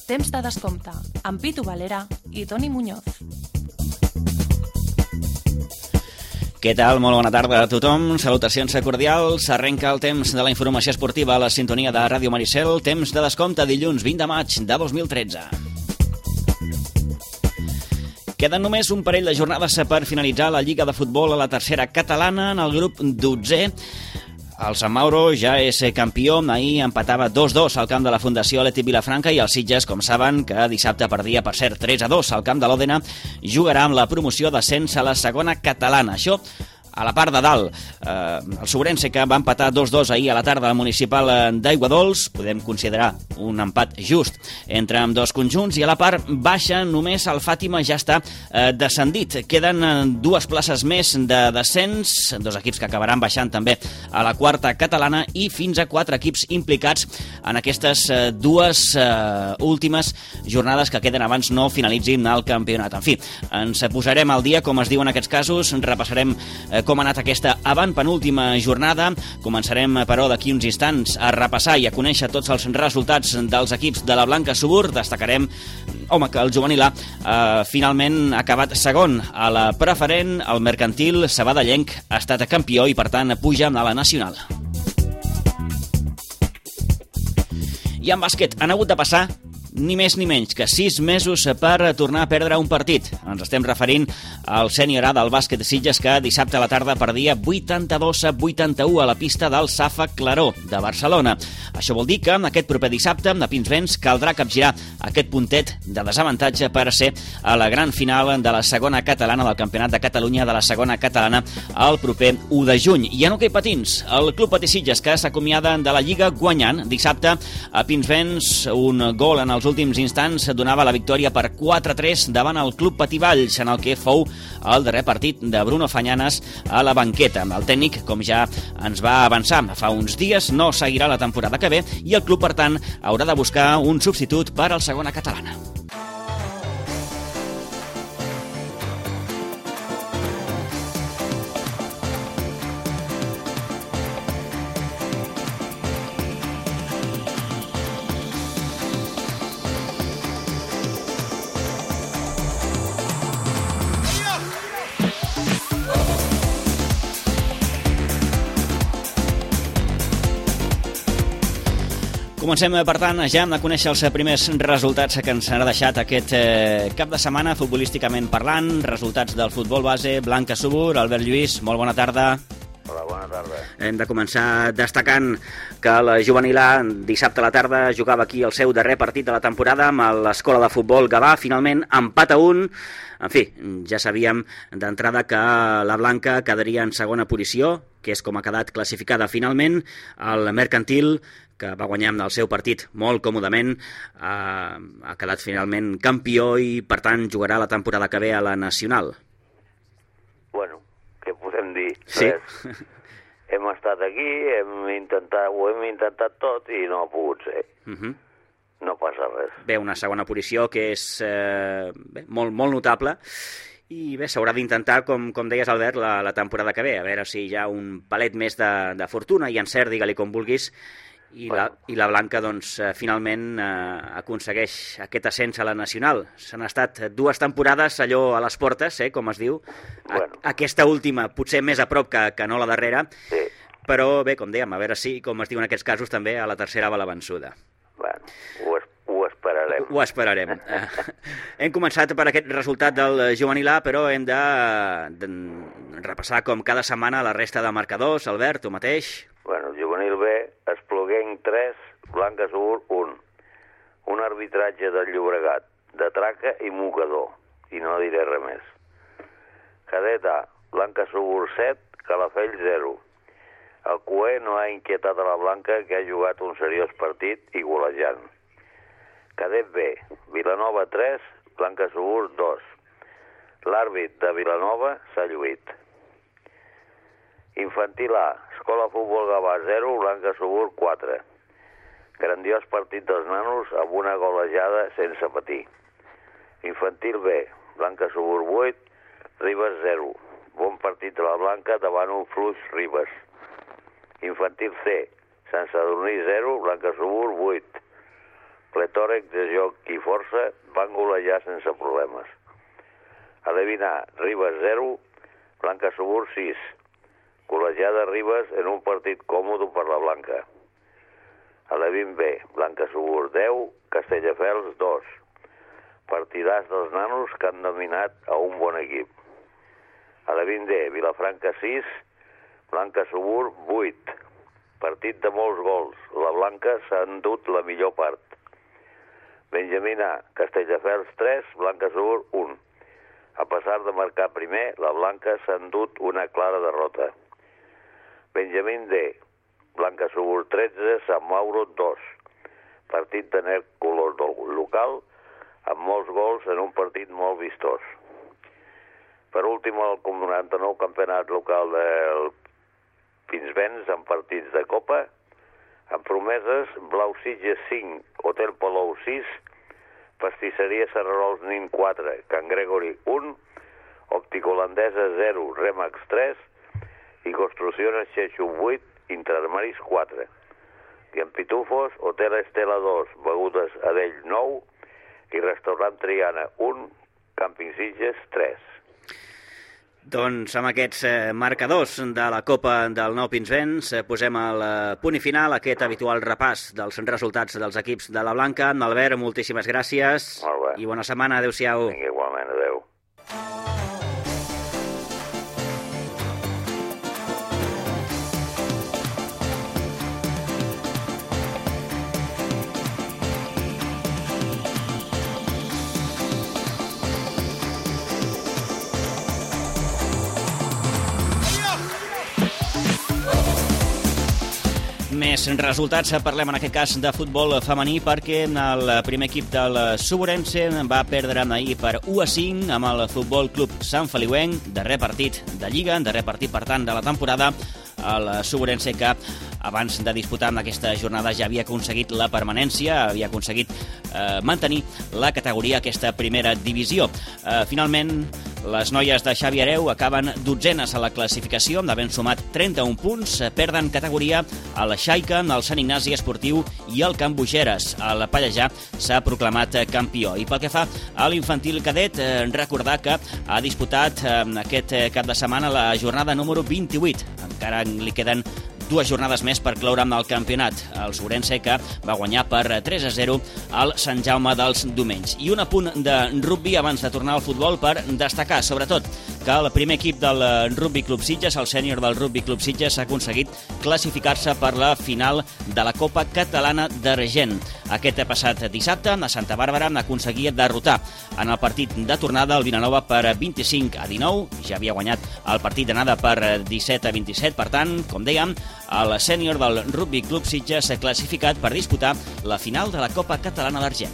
Temps de descompte, amb Pitu Valera i Toni Muñoz. Què tal? Molt bona tarda a tothom. Salutacions cordials. Arrenca el temps de la informació esportiva a la sintonia de Ràdio Maricel. Temps de descompte dilluns 20 de maig de 2013. Queden només un parell de jornades per finalitzar la Lliga de Futbol a la tercera catalana en el grup 12è. El Sant Mauro ja és campió, ahir empatava 2-2 al camp de la Fundació Atlètic Vilafranca i els Sitges, com saben, que dissabte perdia, per cert, 3-2 al camp de l'Òdena, jugarà amb la promoció d'ascens a la segona catalana. Això a la part de dalt. El Sobrense, que va empatar 2-2 ahir a la tarda al municipal d'Aiguadols, podem considerar un empat just entre ambdós conjunts, i a la part baixa només el Fàtima ja està descendit. Queden dues places més de descens, dos equips que acabaran baixant també a la quarta catalana i fins a 4 equips implicats en aquestes dues últimes jornades que queden abans no finalitzin el campionat. En fi, ens posarem al dia, com es diu en aquests casos, repassarem com ha anat aquesta avantpenúltima jornada. Començarem, però, d'aquí uns instants a repassar i a conèixer tots els resultats dels equips de la Blanca Subur. Destacarem, que el juvenil A finalment ha acabat segon a la preferent. El mercantil sabadellenc ha estat campió i, per tant, puja a la nacional. I en bàsquet han hagut de passar ni més ni menys que 6 mesos per tornar a perdre un partit. Ens estem referint al sènior A del bàsquet de Sitges, que dissabte a la tarda perdia 82-81 a la pista del Safa Claró de Barcelona. Això vol dir que aquest proper dissabte a Pinsbens caldrà capgirar aquest puntet de desavantatge per ser a la gran final de la segona catalana del Campionat de Catalunya de la segona catalana el proper 1 de juny. I en hoquei patins, el Club Patí Sitges, que s'acomiada de la Lliga guanyant dissabte a Pinsbens. Un gol en els últims instants donava la victòria per 4-3 davant el Club Patí Valls, en el que fou el darrer partit de Bruno Fañanas a la banqueta. El tècnic, com ja ens va avançar fa uns dies, no seguirà la temporada que ve i el club, per tant, haurà de buscar un substitut per al segona catalana. Comencem, per tant, ja a conèixer els primers resultats que ens ha deixat aquest cap de setmana, futbolísticament parlant. Resultats del futbol base, Blanca Subur. Albert Lluís, molt bona tarda. Hola, bona tarda. Hem de començar destacant que la juvenil A dissabte a la tarda jugava aquí el seu darrer partit de la temporada amb l'escola de futbol Gavà. Finalment, empat a 1. En fi, ja sabíem d'entrada que la Blanca quedaria en segona posició, que és com ha quedat classificada finalment. El mercantil, que va guanyar amb el seu partit molt còmodament, ha quedat finalment campió i, per tant, jugarà la temporada que ve a la nacional. Bueno, què podem dir? Sí. Res. Hem estat aquí, ho hem intentat tot i no ha pogut ser. No passa res. Bé, una segona posició que és molt notable. I bé, s'haurà d'intentar, com deies, Albert, la temporada que ve, a veure si hi ha un palet més de fortuna i encert, digue-li com vulguis, i la Blanca, doncs, finalment aconsegueix aquest ascens a la nacional. S'han estat 2 temporades allò a les portes, com es diu. Aquesta última potser més a prop que no la darrera, sí. Però bé, com dèiem, a veure si, com es diu en aquests casos, també a la tercera va la vençuda. Bueno, ho esperarem. Ho esperarem. Hem començat per aquest resultat del juvenil A, però hem de repassar com cada setmana la resta de marcadors. Albert, tu mateix. Bueno, el juvenil B, Espluguenc 3, Blanca Subur 1. Un arbitratge del Llobregat, de traca i mocador, i no diré res més. Cadet A, Blanca Subur 7, Calafell 0. El Cué no ha inquietat a la Blanca, que ha jugat un seriós partit i golejant. Cadet B, Vilanova 3, Blanca Subur 2. L'àrbit de Vilanova s'ha lluït. Infantil A, Escola Futbol Gavà 0, Blanca Subur 4. Grandiós partit dels nanos amb una golejada sense patir. Infantil B, Blanca Subur 8, Ribes 0. Bon partit de la Blanca davant un fluix Ribes. Infantil C, Sant Sadurní 0, Blanca Subur 8. Letòrec de joc i força van golejar sense problemes. A l'Evin A, Ribes 0, Blanca Subur 6. Col·legiada Ribes en un partit còmode per la Blanca. A l'Evin B, Blanca Subur 10, Castelldefels 2. Partidars dels nanos que han dominat a un bon equip. A l'Evin D, Vilafranca 6, Blanca Subur 8. Partit de molts gols. La Blanca s'ha endut la millor part. Benjamín A, Castelldefels 3, Blanca Subur 1. A pesar de marcar primer, la Blanca s'ha endut una clara derrota. Benjamín D, Blanca Subur 13, Sant Mauro 2. Partit de net color local, amb molts gols en un partit molt vistós. Per últim, el 99 campionat local del Pinsbens en partits de Copa, amb promeses Blau Sitges 5, Hotel Palou 6, Pastisseria Serrarols Nin 4, Can Gregory 1, Òptica Holandesa 0, Remax 3 i Construcciones Xexo 8, Interarmaris 4. I en Pitufos, Hotel Estela 2, Begudes Adell 9 i Restaurant Triana 1, Càmping Sitges 3. Doncs amb aquests marcadors de la Copa del Nou Pinsbens posem el punt i final a aquest habitual repàs dels resultats dels equips de la Blanca. Albert, moltíssimes gràcies. Molt bé. I bona setmana. Adéu-siau. Vinga, igualment, adéu. Més resultats, parlem en aquest cas de futbol femení perquè el primer equip del Suburense va perdre ahir per 1-5 amb el Futbol Club Sant Feliuenc, darrer partit de Lliga, darrer partit per tant de la temporada. El Suburense que abans de disputar en aquesta jornada ja havia aconseguit la permanència, havia aconseguit mantenir la categoria aquesta primera divisió. Finalment, les noies de Xavi Hereu acaben 12enes a la classificació, d'haver sumat 31 punts, perden categoria al Xaica, el Sant Ignasi Esportiu i el Can Bogeres. El Pallejà s'ha proclamat campió. I pel que fa a l'infantil cadet, recordar que ha disputat aquest cap de setmana la jornada número 28. Encara li queden 2 jornades més per cloure amb el campionat. El Suburense que va guanyar per 3-0 al Sant Jaume dels Domenys. I un apunt de rugbi abans de tornar al futbol per destacar, sobretot, que el primer equip del Rugby Club Sitges, el sènior del Rugby Club Sitges, ha aconseguit classificar-se per la final de la Copa Catalana d'Argent. Aquest passat dissabte, a Santa Bàrbara, aconseguia derrotar en el partit de tornada el Vilanova per 25-19. Ja havia guanyat el partit d'anada per 17-27. Per tant, com dèiem, el sènior del Rugby Club Sitges s'ha classificat per disputar la final de la Copa Catalana d'Argent.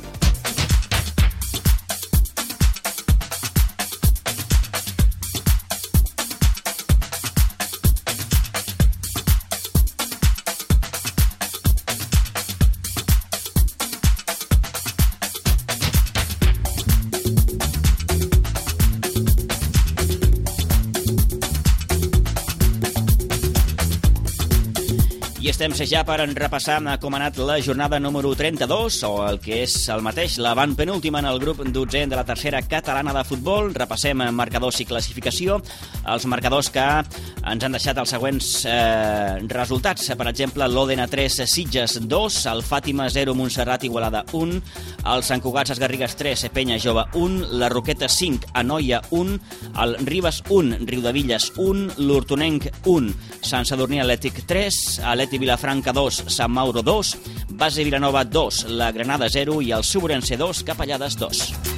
I estem ja per repassar com ha anat la jornada número 32, o el que és el mateix, l'avantpenúltima en el grup 12 de la tercera catalana de futbol. Repassem marcadors i classificació. Els marcadors que ens han deixat els següents resultats. Per exemple, l'Òdena 3, Sitges 2, el Fàtima 0, Montserrat Igualada 1, el Sant Cugat Garrigues 3, Penya Jove 1, la Roqueta 5, Anoia 1, el Ribes 1, Riudevilles 1, l'Hortonenc 1, Sant Sadurní Atlètic 3, Atlètic Vilafranca 2, Sant Mauro 2, Base Vilanova 2, la Granada 0 i el Suburense 2, Capellades 2.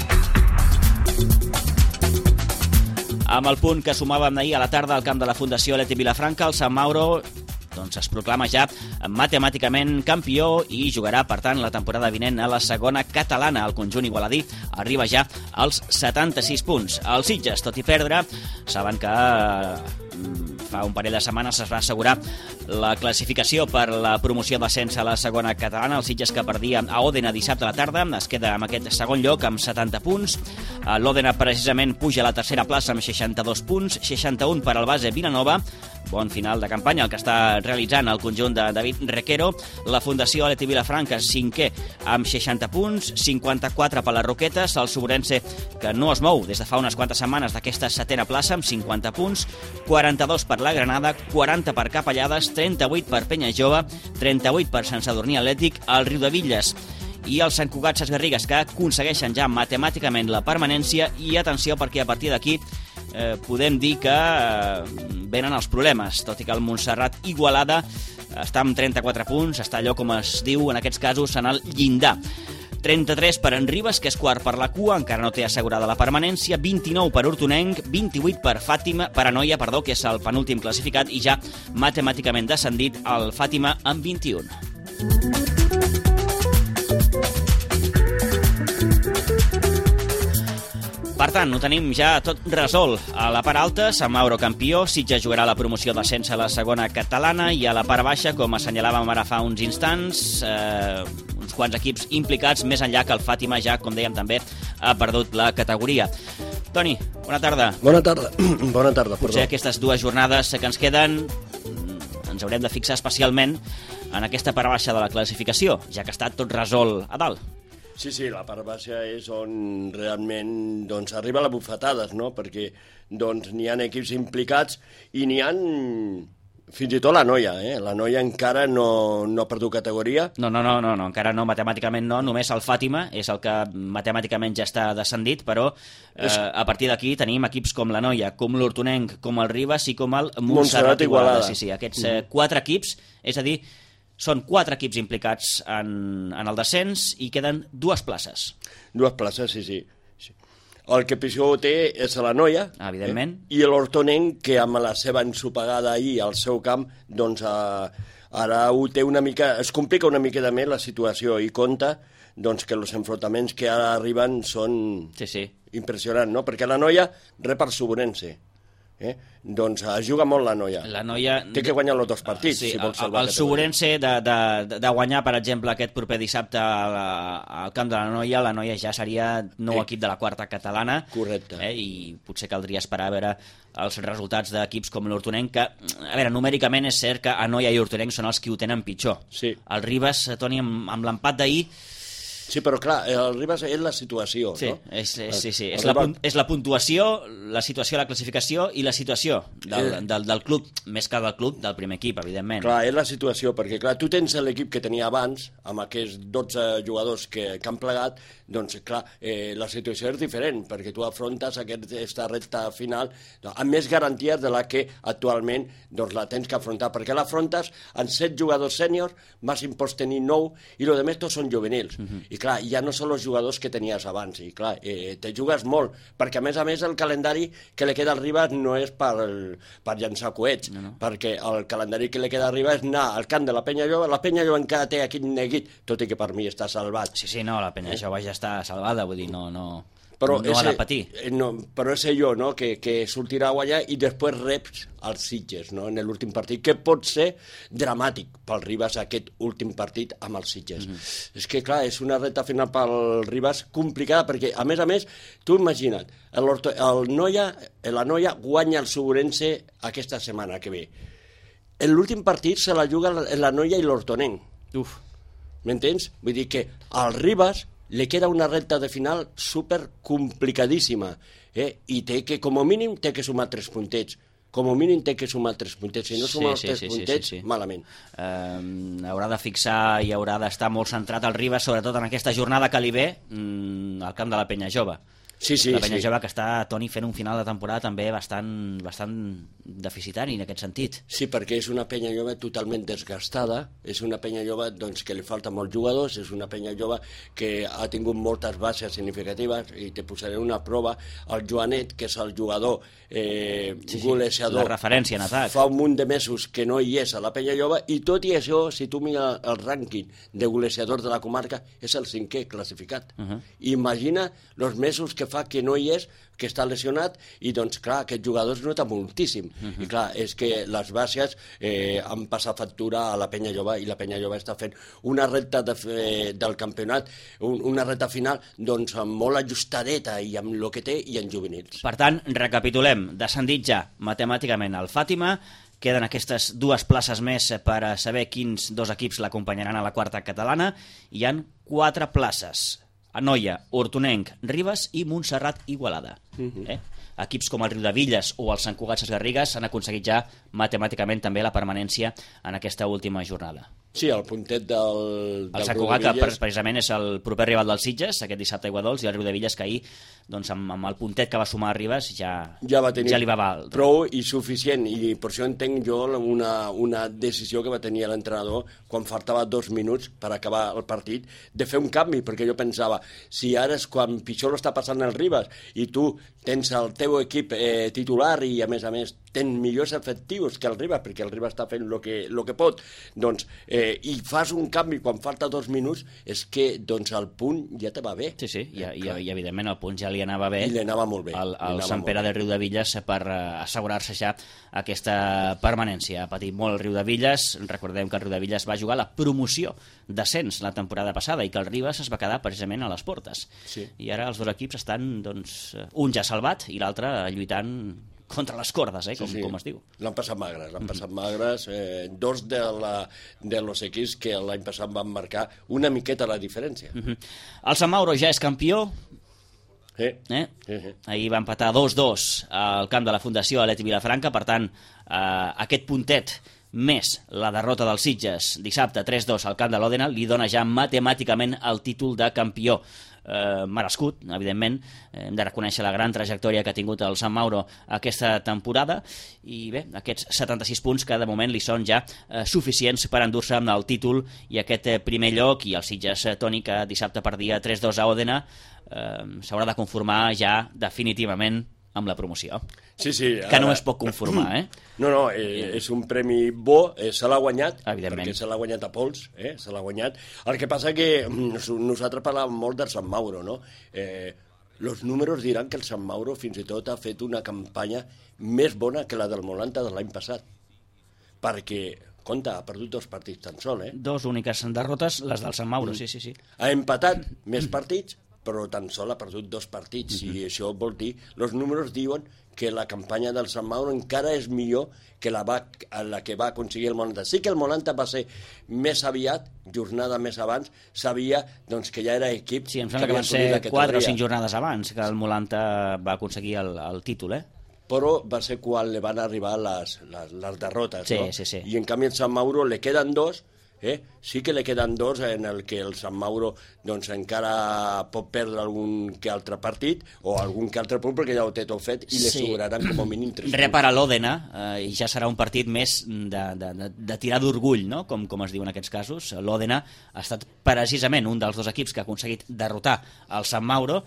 Amb el punt que sumàvem ahir a la tarda al camp de la Fundació Atlètic Vilafranca, el Sant Mauro es proclama ja matemàticament campió i jugarà, per tant, la temporada vinent a la segona catalana. El conjunt igualadí arriba ja als 76 punts. Els Sitges, tot i perdre, saben que Fa un parell de setmanes es va assegurar la classificació per la promoció d'ascens a la segona catalana. El Sitges, que perdia a Òdena dissabte a la tarda, es queda amb aquest segon lloc amb 70 punts. L'Òdena precisament puja a la tercera plaça amb 62 punts, 61 per al base Vilanova. Bon final de campanya el que està realitzant el conjunt de David Requero. La Fundació Aleti Vilafranca, cinquè amb 60 punts, 54 per les Roquetes. El Sobrense, que no es mou des de fa unes quantes setmanes d'aquesta setena plaça amb 50 punts, 42 per la Granada, 40 per Capellades, 38 per Penya Jove, 38 per Sant Sadurní Atlètic, el Riudebitlles i els Sant Cugat Sesgarrigues, que aconsegueixen ja matemàticament la permanència. I atenció, perquè a partir d'aquí podem dir que venen els problemes, tot i que el Montserrat Igualada està amb 34 punts, està allò, com es diu en aquests casos, en el llindar. 33 per en Ribes, que és quart per la cua, encara no té assegurada la permanència, 29 per Hortonenc, 28 per Anoia, que és el penúltim classificat i ja matemàticament descendit, el Fàtima amb 21. Per tant, ho tenim ja tot resolt. A la part alta, Sant Mauro campió, Sitges jugarà la promoció d'ascens a la segona catalana, i a la part baixa, com assenyalàvem ara fa uns instants, uns quants equips implicats, més enllà que el Fàtima ja, com dèiem també, ha perdut la categoria. Toni, bona tarda. Bona tarda. Bona tarda, perdó. Potser aquestes dues jornades que ens queden ens haurem de fixar especialment en aquesta part baixa de la classificació, ja que està tot resolt a dalt. Sí, la part baixa és on realment arriba la bufetades, no? Perquè n'hi ha equips implicats i n'hi ha fins i tot la Noia, La Noia encara no ha perdut categoria. No, encara no, matemàticament no, només el Fàtima és el que matemàticament ja està descendit, però a partir d'aquí tenim equips com la Noia, com l'Hortonenc, com el Ribes i com el Montserrat Igualada. Sí, aquests 4 equips, és a dir, són 4 equips implicats en el descens i queden 2 places. 2 places, sí. El que pitjor té és la Noia, evidentment, i l'Hortonenc, que amb la seva ensopegada ahir al seu camp, ara ho té una mica, es complica una mica més la situació, i compta que els enfrontaments que ara arriben són impressionants, no? Perquè la Noia rep el Sobrense. Doncs juga molt la Noia. Té que guanyar els 2 partits, si vol salvar el Sobrense de guanyar, per exemple, aquest proper dissabte al camp de la Noia ja seria nou equip de la quarta catalana. Correcte. I potser caldria esperar a veure els resultats d'equips com l'Hortonenc, que, a veure, numèricament és cert que Anoia i Hortonenc són els qui ho tenen pitjor. Sí. El Ribes, Toni, amb l'empat d'ahir... Sí, però clar, el Ribes és la situació, no? Sí. És la puntuació, la situació, la classificació i la situació del club, més que del club, del primer equip, evidentment. Clar, és la situació, perquè clar, tu tens l'equip que tenia abans, amb aquests 12 jugadors que han plegat, doncs clar, la situació és diferent, perquè tu afrontes aquesta recta final amb més garanties de la que actualment la tens que afrontar, perquè l'afrontes amb 7 jugadors sèniors, màxim pots tenir 9, i els altres tots són juvenils. I clar, ja no són els jugadors que tenies abans, i clar, te jugues molt, perquè a més el calendari que li queda al Ribes no és per llançar coets, perquè el calendari que li queda al Ribes és anar al camp de la Penya Jove. La Penya Jove encara té aquest neguit, tot i que per mi està salvat. Sí, no, la Penya Jove ja està salvada, vull dir, no ha de patir. Però és allò, no?, que sortirà a guanyar i després reps els Sitges, no?, en l'últim partit, que pot ser dramàtic pel Ribes aquest últim partit amb els Sitges. És que, clar, és una recta final pel Ribes complicada, perquè, a més, tu imagina't, la Noia guanya el Sobrense aquesta setmana que ve. L'últim partit se la juga la Noia i l'Hortonenc. M'entens? Vull dir que al Ribes li queda una recta de final super complicadíssima, i té que, com a mínim, té que sumar 3 puntets. Com a mínim té que sumar 3 puntets. Si no suma els 3 puntets, malament. Haurà de fixar i haurà d'estar molt centrat al Ribes, sobretot en aquesta jornada que li ve al camp de la Penya Jove. La Penya Jove, que està, Toni, fent un final de temporada també bastant deficitari en aquest sentit. Sí, perquè és una Penya Jove totalment desgastada, és una Penya Jove que li falta molts jugadors, és una Penya Jove que ha tingut moltes baixes significatives, i te posaré una prova. El Joanet, que és el jugador golejador, la referència en atac, fa un munt de mesos que no hi és a la Penya Jove, i tot i això, si tu mires el rànquing de golejadors de la comarca, és el 5è classificat. Imagina els mesos que que fa que no hi és, que està lesionat, i doncs, clar, aquest jugador es nota moltíssim. I clar, és que les baixes han passat factura a la Penya Jove, i la Penya Jove està fent una recta del campionat, una recta final, doncs, molt ajustadeta, i amb el que té, i en juvenils. Per tant, recapitulem, descendit ja matemàticament el Fàtima, queden aquestes 2 places més per saber quins 2 equips l'acompanyaran a la quarta catalana, i hi ha 4 places: Anoia, Hortonenc, Ribes i Montserrat Igualada. Equips com el Riudevilles o el Sant Cugat Sesgarrigues han aconseguit ja matemàticament també la permanència en aquesta última jornada. Sí, el puntet del Sant Cugat, que precisament és el proper rival dels Sitges, aquest dissabte a Aiguadols, i el Riudevilles, que ahir, doncs, amb el puntet que va sumar a Ribes, ja li va val. Prou i suficient, i per això entenc jo una decisió que va tenir l'entrenador quan faltava 2 minuts per acabar el partit, de fer un canvi, perquè jo pensava, si ara és quan pitjor l'està passant el Ribes, i tu tens el teu equip titular i a més tens millors efectius que el Ribes, perquè el Ribes està fent el que pot, doncs, i fas un canvi quan falta 2 minuts, és que doncs el punt ja te va bé. Sí, i evidentment el punt ja li anava bé. I li anava molt bé. Al Sant Pere de Riudevilles per assegurar-se ja aquesta permanència. Ha patit molt el Riudevilles, recordem que el Riudevilles va jugar la promoció d'ascens la temporada passada i que el Ribes es va quedar precisament a les portes. Sí. I ara els 2 equips estan, doncs, un ja salvat i l'altre lluitant contra les cordes, com es diu. L'han passat magres, 2 de los equips que l'any passat van marcar una miqueta la diferència. El Sant Mauro ja és campió. Ahir va empatar 2-2 al camp de la Fundació Aleti Vilafranca, per tant, aquest puntet més la derrota dels Sitges dissabte 3-2 al camp de l'Òdena li dona ja matemàticament el títol de campió. Merescut, evidentment. Hem de reconèixer la gran trajectòria que ha tingut el Sant Mauro aquesta temporada, i bé, aquests 76 punts que de moment li són ja suficients per endur-se amb el títol i aquest primer lloc, i el Sitges, Toni, que dissabte perdia 3-2 a Òdena, s'haurà de conformar ja definitivament amb la promoció. Sí. Que no es pot conformar, No, és un premi bo, se l'ha guanyat, evidentment, perquè se l'ha guanyat a pols, se l'ha guanyat. El que passa que nosaltres parlàvem molt del Sant Mauro, no? Los números diran que el Sant Mauro fins i tot ha fet una campanya més bona que la del Molanta de l'any passat, perquè compte, ha perdut 2 partits tan sol, 2 úniques derrotes, les del Sant Mauro, sí. Ha empatat més partits, però tan sol ha perdut 2 partits, i això vol dir, els números diuen que la campanya del Sant Mauro encara és millor que la que va aconseguir el Molanta. Sí que el Molanta va ser més aviat, jornada més abans, sabia doncs, que ja era equip... Sí, em sembla que van ser 4 o 5 jornades abans que el Molanta va aconseguir el títol, Però va ser quan li van arribar les derrotes, no? Sí. I en canvi al Sant Mauro le queden 2, sí que li queden 2 en el que el Sant Mauro doncs, encara pot perdre algun que altre partit o algun que altre punt, perquè ja ho té tot fet i li sobraran com a mínim 3 punts. Rep ara l'Òdena, i ja serà un partit més de tirar d'orgull, no? com es diu en aquests casos. L'Òdena ha estat precisament un dels 2 equips que ha aconseguit derrotar el Sant Mauro,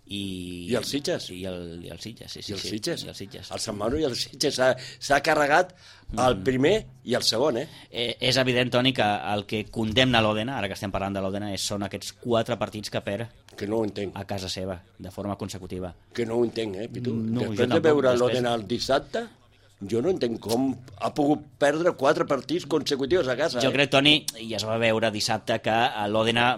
i els Sitges. I el Sitges, sí. I els Sitges. El Sant Mauro i el Sitges s'ha carregat el primer i el segon, És evident, Toni, que el que condemna l'Òdena, ara que estem parlant de l'Òdena, són aquests 4 partits que perd que no ho entenc. A casa seva, de forma consecutiva. Que no ho entenc, Pitu. No, després de veure l'Òdena el dissabte, jo no entenc com ha pogut perdre 4 partits consecutius a casa. Jo crec, Toni, i es va veure dissabte, que l'Òdena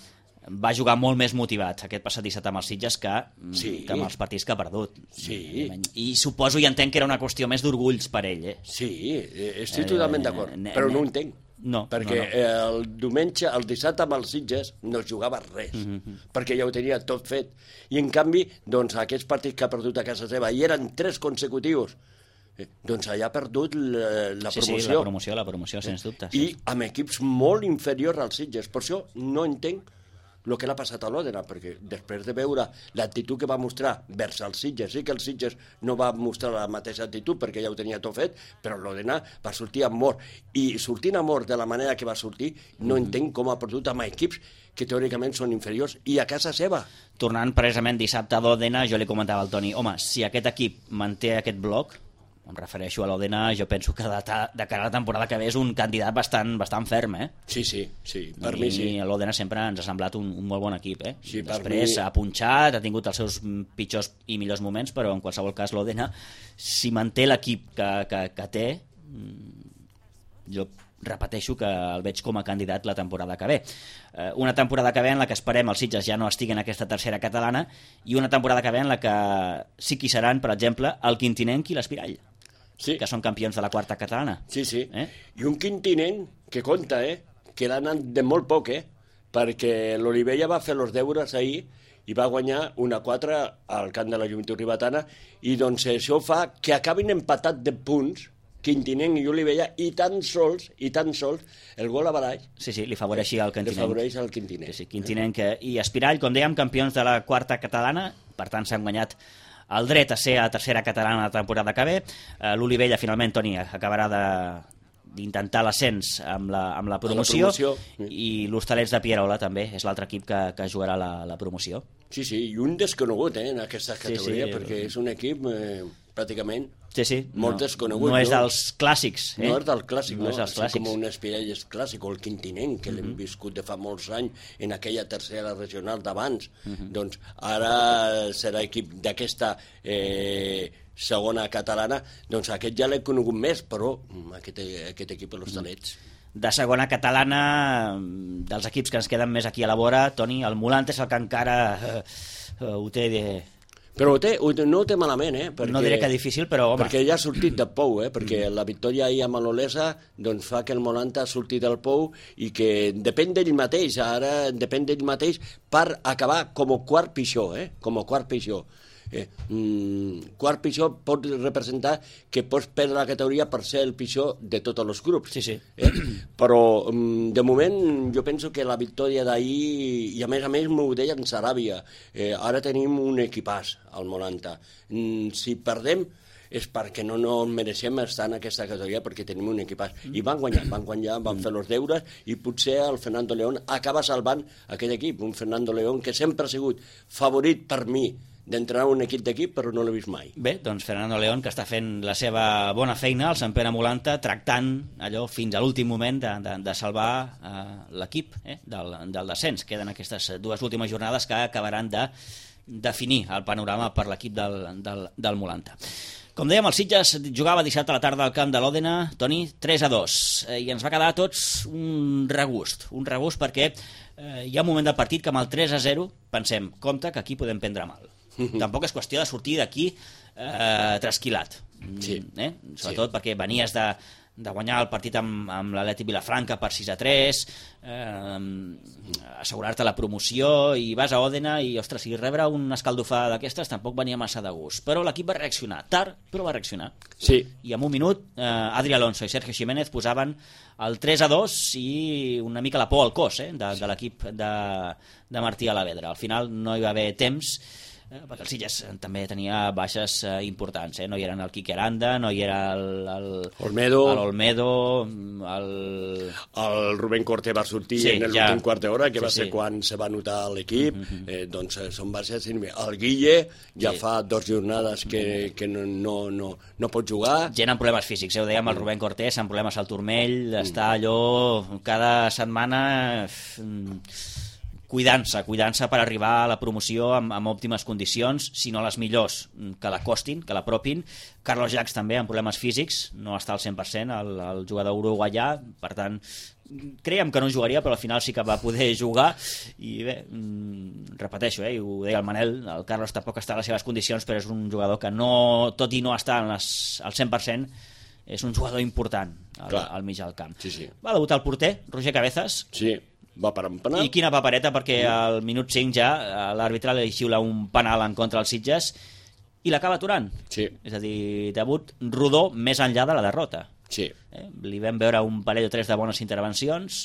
va jugar molt més motivat aquest passat dissabte amb els Sitges que amb els partits que ha perdut. Sí. I suposo i entenc que era una qüestió més d'orgulls per ell. Sí, estic totalment d'acord, però no ho entenc. No, perquè el diumenge, el dissabte amb els Sitges no jugava res, perquè ja ho tenia tot fet. I en canvi, doncs, aquests partits que ha perdut a casa seva, i eren 3 consecutius, doncs allà ha perdut la promoció. Sí, la promoció, sens dubte. I amb equips molt inferiors als Sitges. Per això no entenc el que l'ha passat a l'Òdena, perquè després de veure l'actitud que va mostrar vers els Sitges, sí que els Sitges no va mostrar la mateixa actitud perquè ja ho tenia tot fet, però l'Òdena va sortir amb mort, i sortint amb mort de la manera que va sortir, no entenc com ha perdut amb equips que teòricament són inferiors, i a casa seva. Tornant precisament dissabte a l'Òdena, jo li comentava al Toni, home, si aquest equip manté aquest bloc, em refereixo a l'Òdena, jo penso que de cara a la temporada que ve és un candidat bastant ferm, Sí, per mi sí. I l'Òdena sempre ens ha semblat un molt bon equip, Sí, després ha punxat, ha tingut els seus pitjors i millors moments, però en qualsevol cas l'Òdena, si manté l'equip que té, jo repeteixo que el veig com a candidat la temporada que ve. Una temporada que ve en la que esperem els Sitges ja no estiguin en aquesta tercera catalana, i una temporada que ve en la que sí que hi seran, per exemple, el Quintinenc i l'Espirall, que són campions de la quarta catalana. Sí. I un Quintinenc que compta, que l'ha anat de molt poc, perquè l'Olivella va fer els deures ahir i va guanyar 1-4 al camp de la Joventut Ribetana, i doncs això fa que acabin empatat de punts Quintinenc i Olivella, i tan sols el gol a baraix li favoreixi al Quintinenc. Li favoreix al Quintinenc. Sí, Quintinenc i Espirall, com dèiem, campions de la quarta catalana, per tant s'han guanyat el dret a ser a tercera catalana la temporada que ve. L'Olivella, finalment, Toni, acabarà d'intentar l'ascens amb la promoció, i l'Hostalets de Pierola també és l'altre equip que jugarà la promoció. Sí, i un desconegut en aquesta categoria, perquè és un equip pràcticament molt desconegut. No és dels clàssics. No és del clàssic, no és dels clàssics. Com un Espirall és clàssic, o el Quintinenc, que l'hem viscut de fa molts anys en aquella tercera regional d'abans. Doncs ara serà equip d'aquesta segona catalana, doncs aquest ja l'he conegut més, però aquest equip de l'Hostalets. De segona catalana, dels equips que ens queden més aquí a la vora, Toni, el Molant és el que encara ho té Però no ho té malament, perquè, no diré que difícil, però home. Perquè ja ha sortit de pou, perquè la victòria ahir amb l'Olesa doncs fa que el Molanta ha sortit del pou, i que depèn d'ell mateix, per acabar com a quart pitjor, quart pitjor pot representar que pots perdre la categoria per ser el pitjor de tots els grups. Però de moment jo penso que la victòria d'ahir, i a més m'ho deia en Saràbia, ara tenim un equipàs al Molanta. Si perdem és perquè no mereixem estar en aquesta categoria, perquè tenim un equipàs. I van guanyar, van fer els deures, i potser el Fernando León acaba salvant aquest equip, un Fernando León que sempre ha sigut favorit per mi d'entrenar un equip, però no l'he vist mai. Bé, doncs Fernando León, que està fent la seva bona feina al Sant Pere Molanta, tractant allò fins a l'últim moment de salvar l'equip del descens. Queden aquestes dues últimes jornades que acabaran de definir el panorama per l'equip del Molanta. Com dèiem, el Sitges jugava dissabte a la tarda al camp de l'Òdena, Toni, 3-2, i ens va quedar a tots un regust perquè hi ha un moment del partit que amb el 3-0 pensem, compte que aquí podem prendre mal. Tampoc és qüestió de sortir d'aquí trasquilat. Sobretot perquè venies de guanyar el partit amb l'Atlètic Vilafranca per 6-3, assegurar-te la promoció, i vas a Òdena i, ostres, si rebre una escaldofada d'aquestes tampoc venia massa de gust. Però l'equip va reaccionar, tard, però va reaccionar. I en un minut Adri Alonso i Sergio Jiménez posaven el 3-2 i una mica la por al cos de l'equip de Martí Alavedra. Al final no hi va haver temps, perquè el Sitges també tenia baixes importants, no hi eren el Quique Aranda, no hi era l'Olmedo, el Rubén Corté va sortir en l'últim quart d'hora, que va ser quan se va notar l'equip. Doncs són baixes. El Guille ja fa 2 jornades que no pot jugar. Gent amb problemes físics, ho dèiem, el Rubén Cortés amb problemes al turmell, està allò cada setmana cuidant-se per arribar a la promoció amb òptimes condicions, si no les millors, que l'acostin, que l'apropin. Carlos Jacs també amb problemes físics, no està al 100%, el jugador uruguaià, per tant, creiem que no jugaria, però al final sí que va poder jugar, i bé, repeteixo, i ho deia el Manel, el Carlos tampoc està a les seves condicions, però és un jugador que no, tot i no estar al 100%, és un jugador important al mig del camp. Va debutar el porter, Roger Cabezas. Va per empanar. I quina papereta, perquè al minut 5 ja l'àrbitre li xiula un penal en contra dels Sitges i l'acaba aturant. És a dir, debut rodó més enllà de la derrota. Li vam veure un parell o 3 de bones intervencions.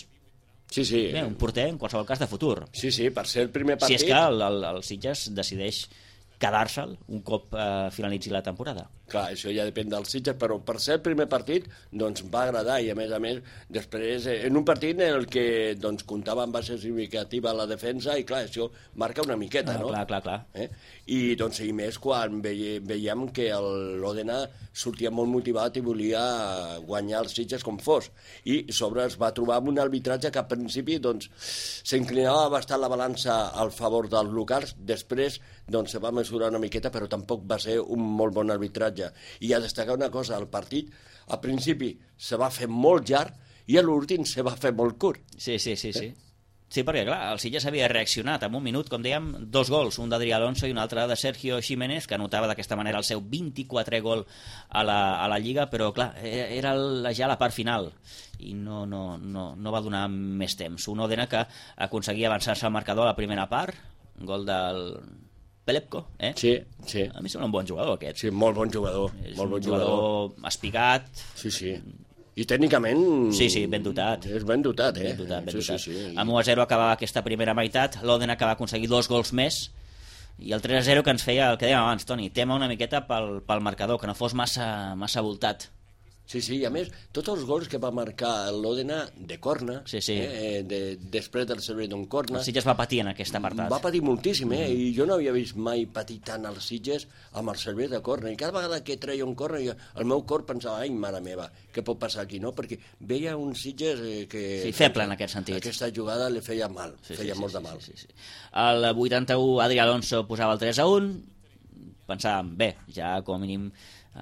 Un porter, en qualsevol cas, de futur. Per ser el primer partit. Si és que el Sitges decideix quedar-se'l un cop finalitzi la temporada. Clar, això ja depèn dels Sitges, però per ser el primer partit doncs va agradar i a més, després, en un partit en el que doncs, comptava amb base significativa la defensa i clar, això marca una miqueta, no? Clar. I doncs i més quan veiem que l'Òdena sortia molt motivat i volia guanyar els Sitges com fos. I sobre es va trobar amb un arbitratge que al principi doncs s'inclinava bastant la balança al favor dels locals, després doncs se va mesurar una miqueta, però tampoc va ser un molt bon arbitratge. I a destacar una cosa, el partit al principi se va fer molt llarg i a l'últim se va fer molt curt. Sí. Sí, perquè clar, el Sitges havia reaccionat en un minut, com dèiem, 2 gols, un d'Adrià Alonso i un altre de Sergio Jiménez, que anotava d'aquesta manera el seu 24è gol a la Lliga, però clar, era ja la part final i no va donar més temps. Un Òdena que aconseguia avançar-se al marcador a la primera part, un gol del Pelepko, Sí. A mi sembla un bon jugador, aquest. Sí, molt bon jugador. És molt un bon jugador espigat. Sí. I tècnicament... Sí, ben dotat. És ben dotat, Ben dotat. Sí. Amb 1-0 acabava aquesta primera meitat, l'Òdena que va aconseguir 2 gols més, i el 3-0 que ens feia el que dèiem abans, Toni, tema una miqueta pel marcador, que no fos massa voltat. Sí, i a més, tots els gols que va marcar l'Òdena de corna, Sí. després del servei d'un corna... El Sitges va patir en aquest apartat. Va patir moltíssim, i jo no havia vist mai patir tant els Sitges amb el servei de corna, i cada vegada que treia un corna, el meu cor pensava, ai, mare meva, què pot passar aquí, no? Perquè veia un Sitges que... Sí, feble en aquest sentit. Aquesta jugada li feia mal, feia molt de mal. Sí. Al 81, Adrià Alonso posava el 3-1, pensàvem, bé, ja com a mínim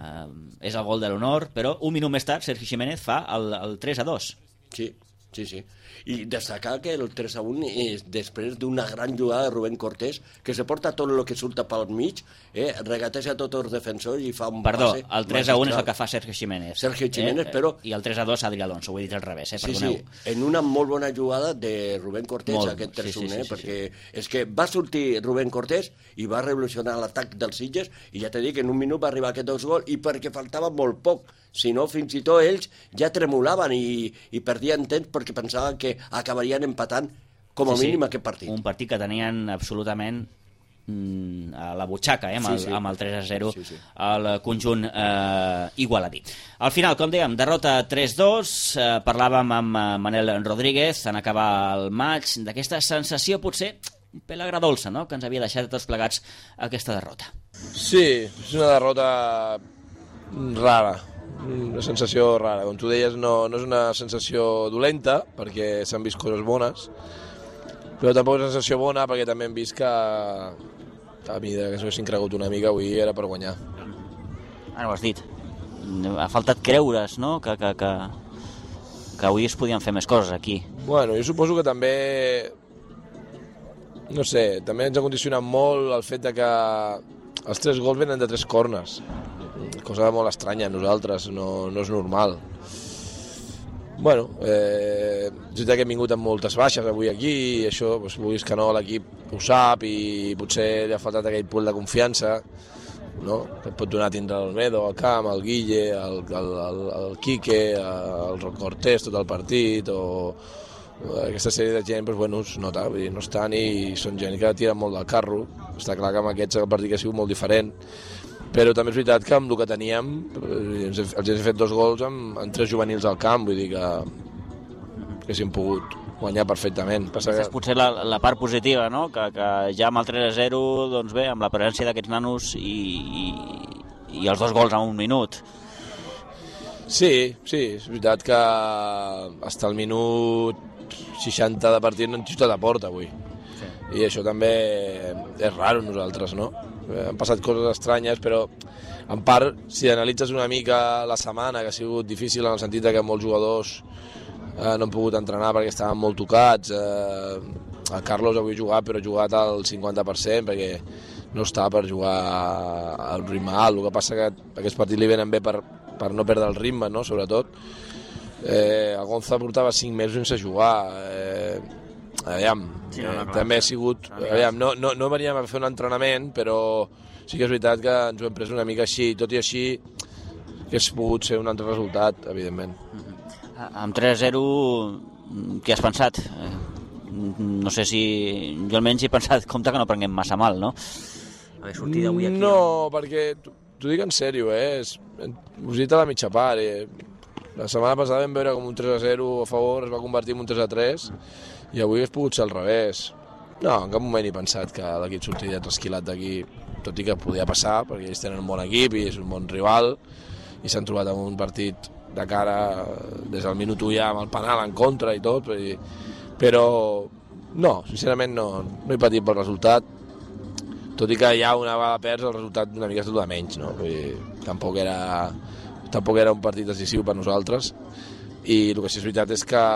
és el gol de l'honor, però un minut més tard Sergi Jiménez fa el 3-2. Sí. I destacar que el 3-1 és després d'una gran jugada de Rubén Cortés, que se porta tot el que surta pel mig, regateja tots els defensors i fa un passe... Perdó, el 3-1 és el que fa Sergio Jiménez. Però... I el 3-2 Adrià Alonso, ho he dit al revés, perdoneu. Sí, en una molt bona jugada de Rubén Cortés, aquest 3-1, perquè és que va sortir Rubén Cortés i va revolucionar l'atac dels Sitges, i ja t'he dit que en un minut va arribar aquest 2 gols, i perquè faltava molt poc, si no fins i tot ells ja tremolaven i perdien temps perquè pensaven que acabarien empatant com a mínim aquest partit. Un partit que tenien absolutament a la butxaca, amb el 3-0 al conjunt igualadí. Al final, com dèiem, derrota 3-2, parlàvem amb Manel Rodríguez en acabar el maig d'aquesta sensació potser un pèl agradolça, no?, que ens havia deixat a tots plegats aquesta derrota. Sí, és una derrota rara, una sensació rara. Com tu deies, no és una sensació dolenta, perquè s'han vist coses bones, però tampoc és una sensació bona, perquè també hem vist que a mesura que s'haguessin cregut una mica avui era per guanyar. Ara ho has dit. Ha faltat creure's, no?, que avui es podien fer més coses aquí. Bueno, jo suposo que també... No sé, també ens ha condicionat molt el fet de que els 3 gols venen de 3 corners. Cosa molt estranya a nosaltres, no és normal. Bueno, és veritat que hem vingut amb moltes baixes avui aquí, i això, doncs, vulguis que no, l'equip ho sap, i potser li ha faltat aquell punt de confiança, no?, que et pot donar tindre l'Olmedo al camp, el Guille, el Quique, el Cortés tot el partit, o aquesta sèrie de gent, doncs, bueno, es nota, vull dir, no estan, i són gent que tira molt del carro. Està clar que amb aquests el partit ha sigut molt diferent, però també és veritat que amb el que teníem els hem fet 2 gols amb 3 juvenils al camp, vull dir que haguéssim pogut guanyar perfectament. És potser la part positiva, no?, que ja amb el 3-0, doncs bé, amb la presència d'aquests nanos i els 2 gols en un minut. Sí, és veritat que fins al minut 60 de partit no hem xutat a porta avui. I això també és raro nosaltres, no? Han passat coses estranyes, però en part, si analitzes una mica la setmana, que ha sigut difícil en el sentit que molts jugadors no han pogut entrenar perquè estaven molt tocats, el Carlos avui ha jugat, però ha jugat al 50% perquè no està per jugar al ritme alt. El que passa que aquests partits li venen bé per no perdre el ritme, no?, sobretot. El Gonza portava 5 mesos sense jugar. També ha sigut... No veníem a fer un entrenament, però sí que és veritat que ens ho hem pres una mica així. Tot i així, que hagués pogut ser un altre resultat, evidentment. Amb 3-0, què has pensat? No sé si... Jo almenys he pensat, compte que no prenguem massa mal, no? haver sortit avui aquí? No, perquè t'ho dic en sèrio, us he dit a la mitja part. La setmana passada vam veure com un 3-0 a favor es va convertir en un 3-3 i avui hagués pogut ser al revés. No, en cap moment he pensat que l'equip sortiria trasquilat d'aquí, tot i que podia passar, perquè ells tenen un bon equip i és un bon rival i s'han trobat en un partit de cara des del minut 1 ja amb el penal en contra i tot, però no, sincerament no he patit pel resultat, tot i que ja una vegada perds el resultat una mica és tot de menys, no? Vull dir, tampoc era un partit decisiu per nosaltres i el que sí és veritat és que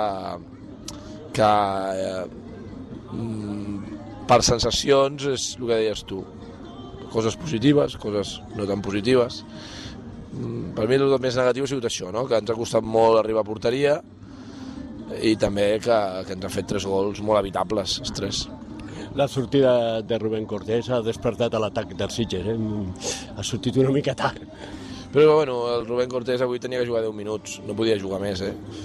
per sensacions és el que deies tu, coses positives, coses no tan positives. Per mi el més negatiu ha sigut això, no? Que ens ha costat molt arribar a porteria i també que ens han fet 3 gols molt evitables, els 3. La sortida de Rubén Cortés ha despertat a l'atac del Sitges, ha sortit una mica tard. Però bueno, el Rubén Cortés avui tenia que jugar 10 minuts, no podia jugar més,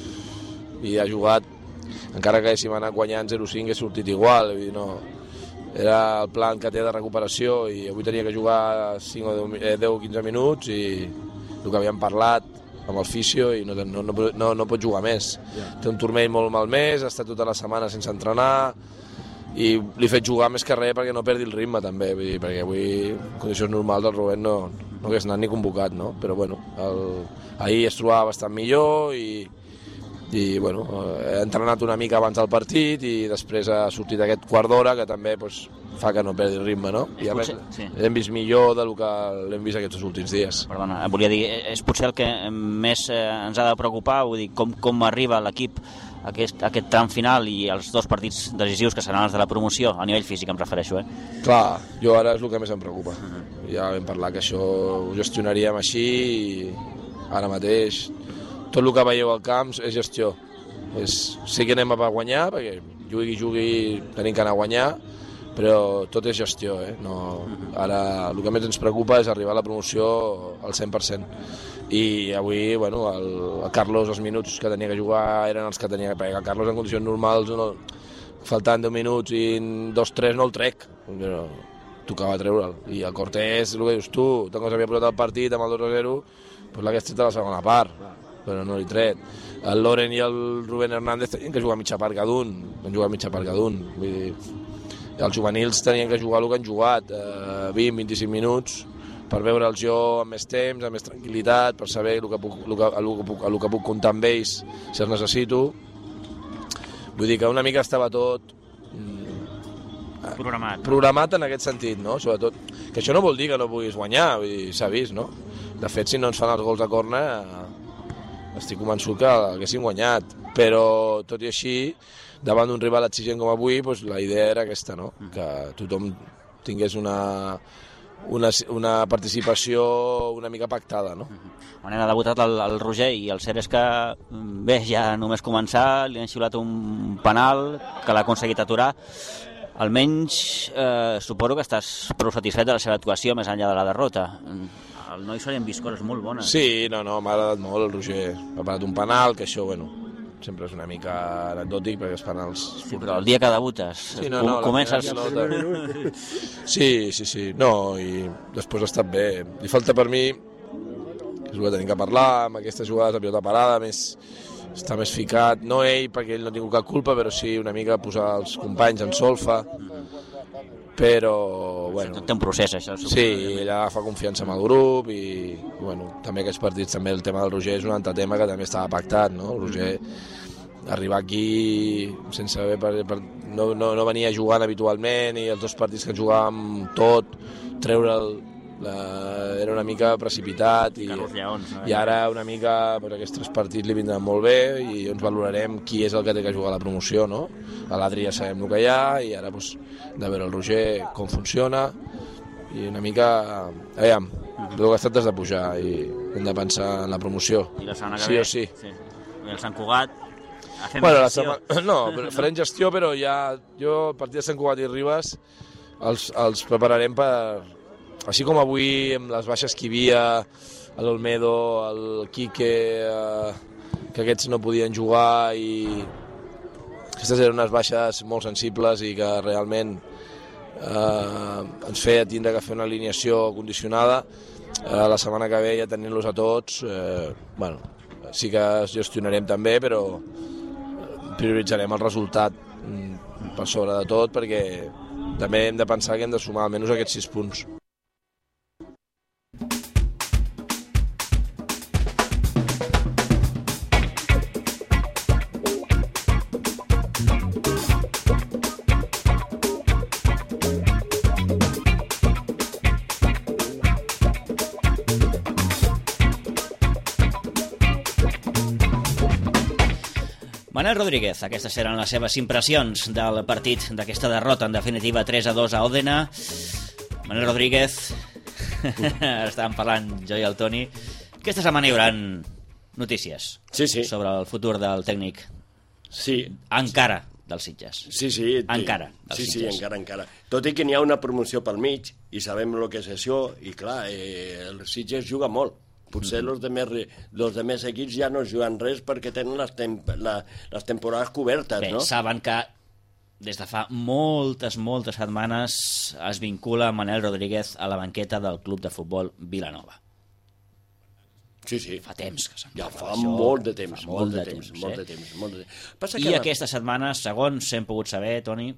i ha jugat, encara que haguéssim anat guanyant 0-5 he sortit igual, vull dir, no. Era el plan que té de recuperació i avui tenia que jugar 5 o 10 o 15 minuts i el que havíem parlat amb el fisio i no pot jugar més. Té un turmell molt malmès, ha estat tota la setmana sense entrenar i li he fet jugar més que res perquè no perdi el ritme també, vull dir, perquè avui en condicions normals el Rubén no hagués anat ni convocat, no? Però bueno, ahir es trobava bastant millor i bueno, he entrenat una mica abans del partit i després ha sortit aquest quart d'hora que també pues, fa que no perdi el ritme, no? I a més l'hem vist millor del que l'hem vist aquests últims dies. Perdona, volia dir, és potser el que més ens ha de preocupar, vull dir, com arriba l'equip a aquest tram final i els 2 partits decisius que seran els de la promoció, a nivell físic em refereixo, Clar, jo ara és el que més em preocupa. Ja vam parlar que això ho gestionaríem així i ara mateix tot el que veieu al camp és gestió. Sí que anem a guanyar, perquè jugui, tenim que anar a guanyar, però tot és gestió. No, ara el que més ens preocupa és arribar a la promoció al 100%. I avui, bueno, el Carlos, els minuts que tenia que jugar eren els que tenia que pegar. El Carlos en condicions normals, faltant 10 minuts i 2-3 no el trec. Però tocava treure'l. I el Cortés, el que dius tu, tant que s'havia posat el partit amb el 2-0, doncs l'hagués tret a la segona part. Però no l'he tret. El Loren i el Rubén Hernández tenien que jugar mitja part cada un. Van jugar mitja part cada un. Vull dir, els juvenils tenien que jugar el que han jugat, 20-25 minuts, per veure'ls jo amb més temps, amb més tranquil·litat, per saber el que puc comptar amb ells si els necessito. Vull dir que una mica estava tot programat en aquest sentit, no? Sobretot, que això no vol dir que no puguis guanyar, vull dir, s'ha vist, no? De fet, si no ens fan els gols a córner, estic convençut que haguéssim guanyat, però tot i així, davant d'un rival exigent com avui, doncs, la idea era aquesta, no? Que tothom tingués una participació una mica pactada, no? Ha debutat el Roger i el cert és que, bé, ja només començar, li han xiulat un penal que l'ha aconseguit aturar. Almenys suposo que estàs prou satisfet de la seva actuació més enllà de la derrota. El noi se li han vist coses molt bones. Sí, no, m'ha agradat molt el Roger. Ha parat un penal, que això, bueno, sempre és una mica anecdòtic perquè els penals... Sí, però el dia que debutes comences... Sí, no, i després ha estat bé. Li falta per mi, que és el que tenim que parlar, amb aquestes jugades de pilota parada, està més ficat, no ell, perquè ell no ha tingut cap culpa, però sí una mica posar els companys en solfa, però, bueno... Tot té un procés, això. Sí, ell agafa confiança amb el grup i, bueno, també aquests partits, també el tema del Roger és un altre tema que també estava pactat, no? El Roger arribar aquí sense haver... No venia jugant habitualment i els 2 partits que jugàvem tot, treure'l era una mica precipitat i ara una mica aquests 3 partits li vindran molt bé i ens valorarem qui és el que té que jugar a la promoció, no? A l'Adri ja sabem el que hi ha i ara de veure el Roger com funciona i una mica el que ha estat des de pujar i hem de pensar en la promoció, sí o sí. I el Sant Cugat farem gestió, però ja jo a partir de Sant Cugat i Ribes els prepararem per... Així com avui amb les baixes que hi havia, l'Olmedo, el Quique, que aquests no podien jugar i aquestes eren unes baixes molt sensibles i que realment ens feia tindre que fer una alineació condicionada. La setmana que ve ja tenint-los a tots, sí que es gestionarem també, però prioritzarem el resultat per sobre de tot, perquè també hem de pensar que hem de sumar almenys aquests 6 punts. Manel Rodríguez, aquestes seran les seves impressions del partit d'aquesta derrota, en definitiva 3-2 a Òdena. Manel Rodríguez, estàvem parlant jo i el Toni, aquesta setmana hi haurà notícies sobre el futur del tècnic encara dels Sitges. Encara dels Sitges. Encara. Tot i que n'hi ha una promoció pel mig, i sabem el que és això, i clar, el Sitges juga molt. Potser els demés equips ja no juguen res perquè tenen les temporades cobertes, no? Bé, saben que des de fa moltes setmanes es vincula Manel Rodríguez a la banqueta del Club de Futbol Vilanova. Sí. Fa temps que se'n ja fa molt de temps. Molt de temps. I aquesta setmana, segons hem pogut saber, Toni,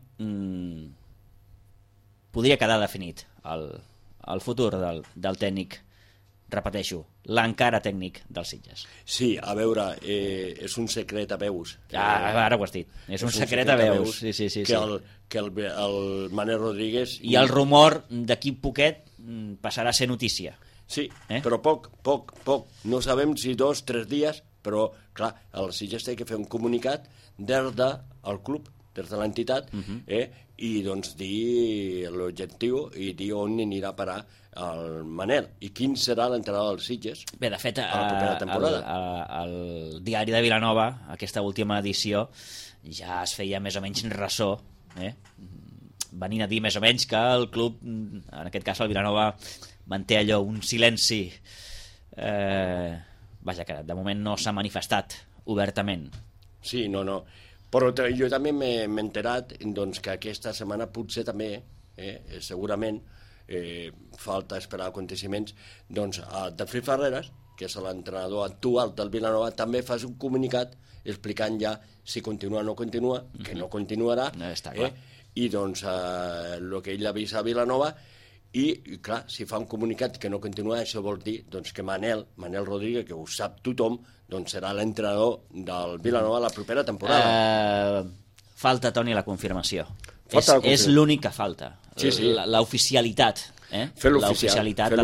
podria quedar definit el futur del tècnic, repeteixo, l'encara tècnic dels Sitges. Sí, a veure, és un secret a veus. Ara ho has dit. És un secret a veus. Sí. Que el Manel Rodríguez... I el rumor d'aquí poquet passarà a ser notícia. Sí, però poc. No sabem si 2-3 dies, però, clar, el Sitges té que fer un comunicat des del club, des de l'entitat, i doncs dir l'objectiu i dir on anirà a parar el Manel i quin serà l'entrenador dels Sitges. Bé, de fet, a la propera temporada. El diari de Vilanova, aquesta última edició, ja es feia més o menys ressò, venint a dir més o menys que el club, en aquest cas el Vilanova, manté allò, un silenci, vaja, que de moment no s'ha manifestat obertament. Sí, no. Però jo també m'he enterat doncs, que aquesta setmana potser també, segurament, falta esperar aconteciments, doncs Delfí Ferreras, que és l'entrenador actual del Vilanova, també fa un comunicat explicant ja si continua o no continua, que no continuarà, i doncs el que ell avisa a Vilanova, i clar, si fa un comunicat que no continua, això vol dir doncs, que Manel Rodríguez, que ho sap tothom, doncs serà l'entrenador del Vilanova la propera temporada. Falta, Toni, la confirmació. És l'únic que falta. L'oficialitat. L'oficialitat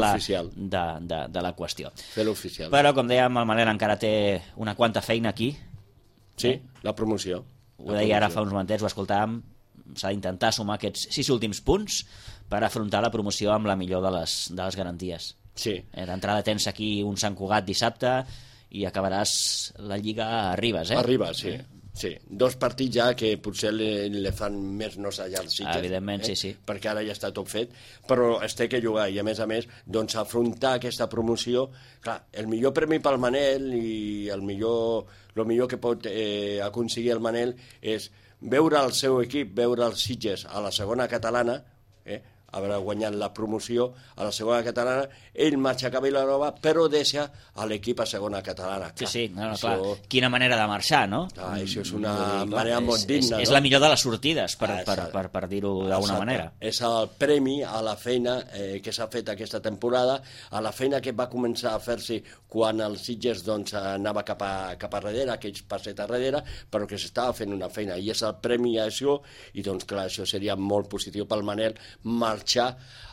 de la qüestió. Fer l'oficial. Però, com dèiem, el Manel encara té una quanta feina aquí. Sí, la promoció. Ho deia ara fa uns momentets, ho escoltàvem, s'ha d'intentar sumar aquests 6 últims punts per afrontar la promoció amb la millor de les garanties. Sí. D'entrada tens aquí un Sant Cugat dissabte i acabaràs la Lliga a Ribes, A Ribes, sí. 2 partits ja que potser li fan més nosa ja als Sitges. Evidentment, sí. Perquè ara ja està tot fet, però es té que jugar i a més, doncs afrontar aquesta promoció. Clar, el millor premi pel Manel i el millor que pot aconseguir el Manel és veure el seu equip, veure els Sitges a la segona catalana, haurà guanyat la promoció a la segona catalana, ell marxa a Vilanova, però deixa a l'equip a segona catalana. Sí, clar. Quina manera de marxar, no? Això és una manera molt digna. És la millor de les sortides, per dir-ho d'alguna manera. És el premi a la feina que s'ha fet aquesta temporada, a la feina que va començar a fer-se quan el Sitges anava cap a darrere, aquells passet a darrere, però que s'estava fent una feina, i és el premi a això, i doncs clar, això seria molt positiu pel Manel, marxar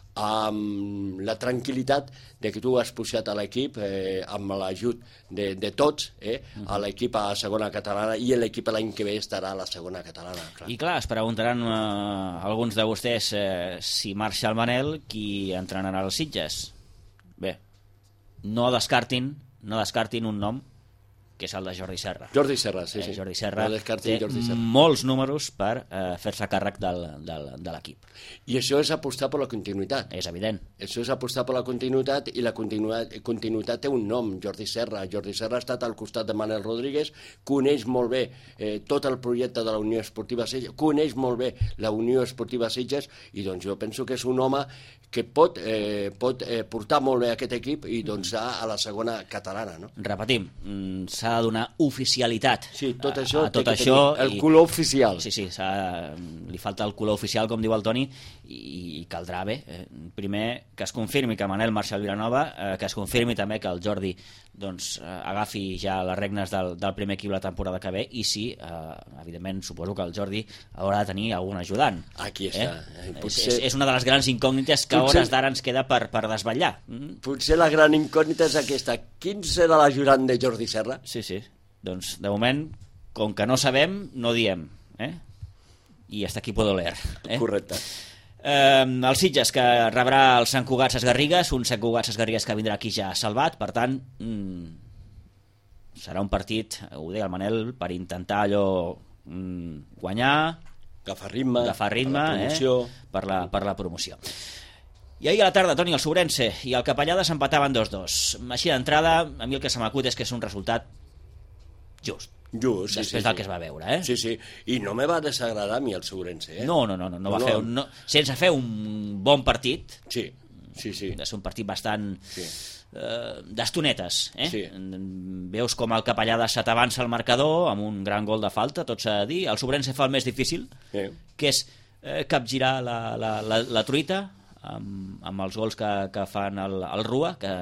amb la tranquil·litat de que tu has pujat a l'equip amb l'ajut de tots a l'equip a la segona catalana, i l'equip l'any que ve estarà a la segona catalana. Clar. I clar, es preguntaran alguns de vostès si marxa el Manel, qui entrenarà els Sitges. Bé, no descartin un nom, que és el de Jordi Serra. Jordi Serra, sí. Jordi Serra No descarti té Jordi Serra. molts números per fer-se càrrec de l'equip. I això és apostar per la continuïtat. És evident. Això és apostar per la continuïtat, i la continuïtat té un nom, Jordi Serra. Jordi Serra ha estat al costat de Manel Rodríguez, coneix molt bé tot el projecte de la Unió Esportiva Sitges, coneix molt bé la Unió Esportiva Sitges, i doncs jo penso que és un home que pot portar molt bé aquest equip i doncs a la segona catalana, no? Repetim, s'ha de donar oficialitat Sí, tot això a tot té que això. tenir el color oficial. Sí, li falta el color oficial, com diu el Toni, i caldrà bé. Primer, que es confirmi que Manel marxa al Vilanova, que es confirmi també que el Jordi doncs, agafi ja les regnes del primer equip la temporada que ve, i sí, evidentment, suposo que el Jordi haurà de tenir algun ajudant. Aquí està. És una de les grans incògnites que a hores d'ara ens queda per desvetllar. Potser la gran incògnita és aquesta. Quin serà l'ajudant de Jordi Serra? Sí. Doncs, de moment, com que no sabem, no diem. I hasta aquí puedo leer. Correcte. El Sitges, que rebrà el Sant Cugat Sesgarrigues, un Sant Cugat Sesgarrigues que vindrà aquí ja salvat, per tant, serà un partit, ho deia el Manel, per intentar allò guanyar, agafar ritme, per la promoció. I ahir a la tarda, Toni, el Sobrense i el Capellada s'empataven 2-2. Així d'entrada, a mi el que se m'acut és que és un resultat just. Després del que es va veure, Sí. I no me va desagradar a mi el Sobrense, No va fer sense fer un bon partit. Sí. Va ser un partit bastant d'estonetes, Sí. Veus com el Capellada se t'avança al marcador amb un gran gol de falta, tot s'ha de dir. El Sobrense fa el més difícil, que és capgirar la truita amb els gols que fan el Rua, que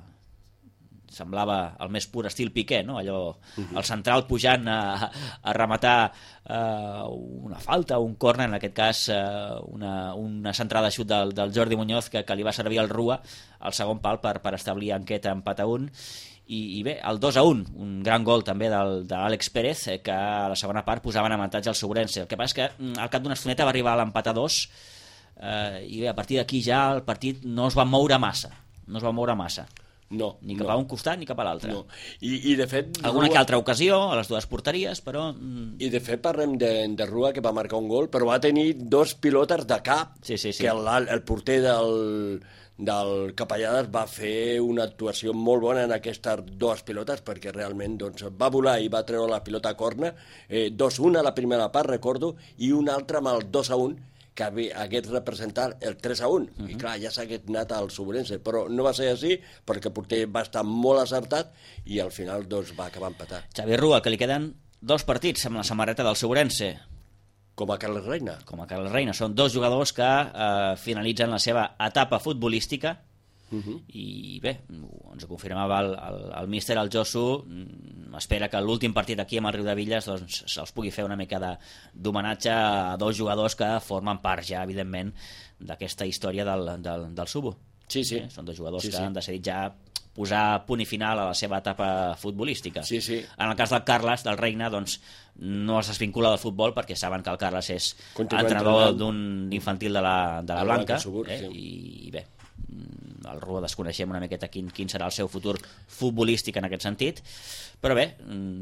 semblava el més pur estil Piqué, no? Allò, el central pujant a rematar una falta, un córner, en aquest cas una centrada de xut del Jordi Muñoz que li va servir al Rua al segon pal per establir Anqueta empat a 1. I bé, el 2-1, un gran gol també d'Àlex Pérez, que a la segona part posaven avantatge al Segurense. El que passa és que al cap d'una estoneta va arribar a l'empat a 2, i bé, a partir d'aquí ja el partit no es va moure massa. No. Ni cap a un costat ni cap a l'altre. No. I de fet... Alguna que altra ocasió, a les dues porteries, però... I de fet parlem de Rua, que va marcar un gol, però va tenir dos pilotes de cap, Sí. que el porter del Capellades va fer una actuació molt bona en aquestes dues pilotes, perquè realment doncs, va volar i va treure la pilota a corna, 2-1 a la primera part, recordo, i una altra amb el 2-1, que hagués representat el 3-1, i clar, ja s'hagués anat al Sobrense, però no va ser així, perquè el porter va estar molt acertat i al final doncs, va acabar empatat. Xavi Rua, que li queden 2 partits amb la samarreta del Sobrense. Com a Carles Reina. Són 2 jugadors que finalitzen la seva etapa futbolística, i bé, ens ho confirmava el míster, el Josu, espera que l'últim partit aquí amb el Riudevilles doncs, se'ls pugui fer una mica d'homenatge a 2 jugadors que formen part ja, evidentment, d'aquesta història del Subo. Sí. Són 2 jugadors que han decidit ja posar punt i final a la seva etapa futbolística. Sí. En el cas del Carles, del Reina, doncs no es desvincula del futbol perquè saben que el Carles és entrenador d'un infantil de la Blanca, i bé, el Rua desconeixem una miqueta quin serà el seu futur futbolístic en aquest sentit, però bé,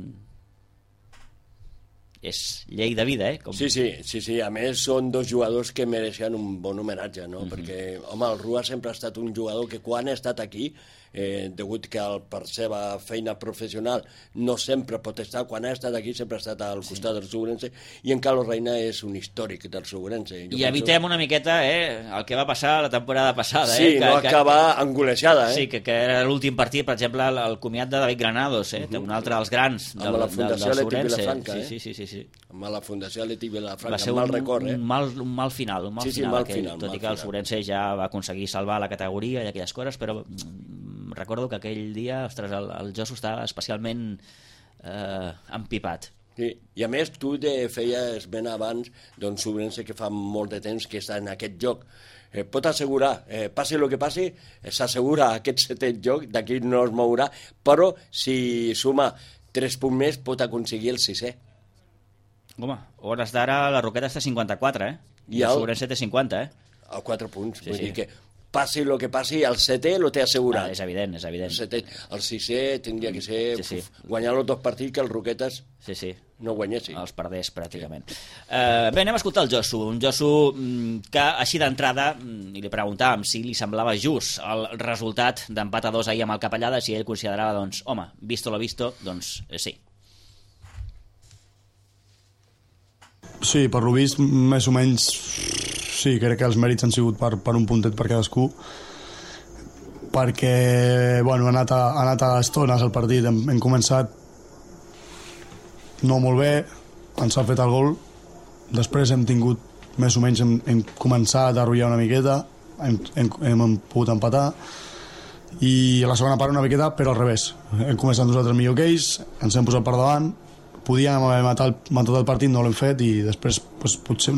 és llei de vida, Sí, a més són 2 jugadors que mereixen un bon homenatge, no? Perquè, home, el Rua sempre ha estat un jugador que quan ha estat aquí, degut que per seva feina professional no sempre pot estar, quan ha estat aquí sempre ha estat al costat del Segurense, i en Carlos Reina és un històric del Segurense. I evitem una miqueta el que va passar la temporada passada. Sí, no acabar angolejada. Sí, que era l'últim partit, per exemple, el comiat de David Granados, un altre dels grans del Segurense. Sí. Amb la Fundació Leti Vilafranca, va ser mal record, un mal final, tot i que el Segurense ja va aconseguir salvar la categoria i aquelles coses, però recordo que aquell dia, ostres, el Josu estava especialment empipat. Sí. I a més, tu feies esment abans d'un Sobrense que fa molt de temps que està en aquest joc. Pot assegurar, passi el que passi, s'assegura aquest 7è joc, d'aquí no es mourà, però si suma 3 punts més pot aconseguir el 6è. Home, hores d'ara la Roqueta està 54, i el Sobrense té 50, A 4 punts, vull dir que passi el que passi, el setè lo té assegurat. És evident, és evident. El sisè tindria que ser Sí. guanyar els 2 partits que el Roquetes Sí. no guanyessin. Els perdés, pràcticament. Bé, anem a escoltar el Josu. Un Josu que, així d'entrada, i li preguntàvem si li semblava just el resultat d'empat a 2 ahir amb el Capellada, si ell considerava, doncs, home, visto lo visto, doncs sí. Sí, per lo vist, més o menys, sí, crec que els mèrits han sigut per un puntet per cadascú, perquè, bueno, ha anat a estones el partit, hem començat no molt bé, ens ha fet el gol, després hem tingut, més o menys, hem començat a arrullar una miqueta, hem pogut empatar, i a la segona part una miqueta, però al revés. Hem començat nosaltres millor que ells, ens hem posat per davant, podíem haver matat el partit, no l'hem fet, i després pues, potser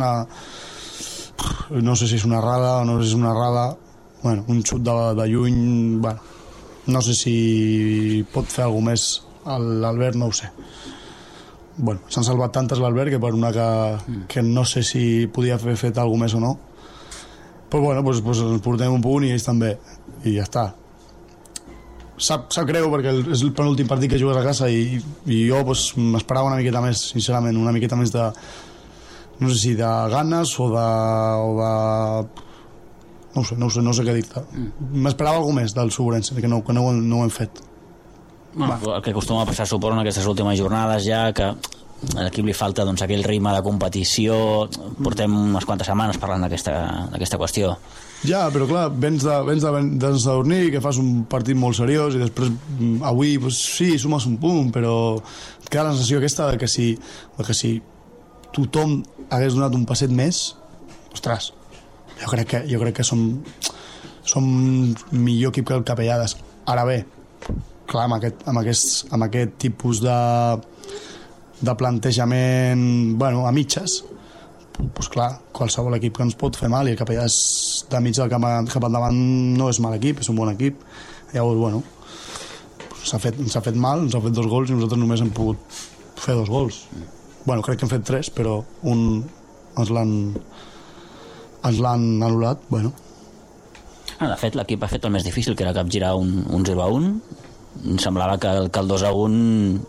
no sé si és una errada o no sé si és una errada, bueno, un xut de lluny, bueno, no sé si pot fer alguna més l'Albert, no ho sé. Bueno, s'han salvat tantes l'Albert que per una que no sé si podia haver fet alguna més o no, però bueno, pues ens portem un punt i ells també, i ja està. Sap greu perquè és el penúltim partit que jugues a casa i jo pues, m'esperava una miqueta més, sincerament, una miqueta més de, no sé si de ganes o de no sé què dir-te. M'esperava alguna més del Sobrense, que no ho hem fet. Bueno, el que acostuma a passar, suposo, en aquestes últimes jornades ja, que a l'equip li falta doncs, aquell ritme de competició. Portem unes quantes setmanes parlant d'aquesta qüestió. Ja, però clar, vens de dormir, que fas un partit molt seriós i després avui, pues, sí, sumes un punt, però et queda la sensació aquesta de que si tothom hagués donat un passet més, ostres, jo crec que som millor equip que el Capellades. Ara bé, clar, amb aquest tipus de plantejament, bueno, a mitges, pues clar, qualsevol equip que ens pot fer mal, i el Capellades de mig del cap endavant no és mal equip, és un bon equip. Llavors, bueno, ens ha fet mal, ens ha fet 2 gols i nosaltres només hem pogut fer 2 gols. Bueno, crec que hem fet 3, però un ens l'han anul·lat, bueno. De fet, l'equip ha fet el més difícil, que era capgirar un 0-1. Em semblava que el 2-1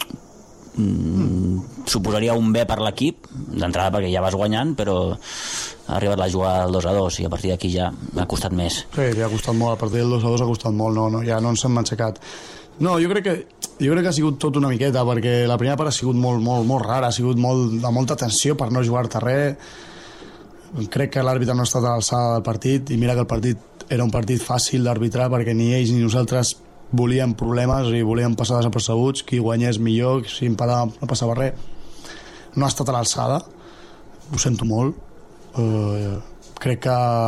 suposaria un bé per l'equip d'entrada perquè ja vas guanyant, però ha arribat la jugada del 2-2 i a partir d'aquí ja ha costat més. Sí, ha costat molt, a partir del 2-2 ha costat molt, ja no ens hem aixecat. No, jo crec que ha sigut tot una miqueta, perquè la primera part ha sigut molt rara, ha sigut de molta tensió per no jugar-te res. Crec que l'àrbitre no ha estat a l'alçada del partit, i mira que el partit era un partit fàcil d'arbitrar perquè ni ells ni nosaltres volíem problemes i volíem passar desapercebuts, qui guanyés millor, si empatava no passava res. No ha estat a l'alçada, ho sento molt. Crec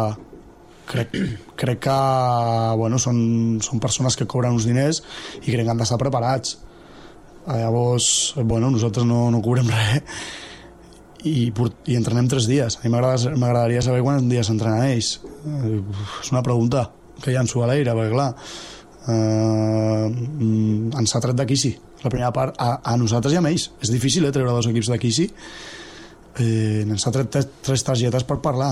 que bueno, són persones que cobren uns diners i crec que han d'estar preparats. Llavors, bueno, nosaltres no cobrem res i entrenem 3 dies. A mi m'agradaria saber quants dies entrenen ells. És una pregunta que llanço a l'aire, perquè clar, ens ha tret d'aquí, sí, la primera part a nosaltres i a ells. És difícil treure 2 equips d'aquí, sí. Ens ha tret 3 targetes per parlar,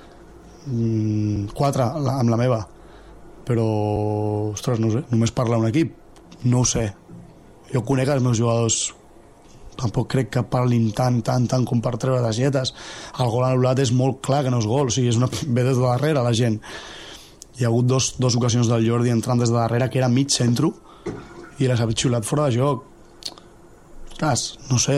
4 amb la meva, però ostres, no sé, només parla un equip, no ho sé. Jo conec els meus jugadors, tampoc crec que parlin tant com per treure targetes. El gol anul·lat és molt clar que no és gol, o sigui, ve des de darrere la gent. Hi ha hagut dos ocasions del Jordi entrant des de darrere, que era mig centro, i les ha xiulat fora de joc. Ostres, no sé,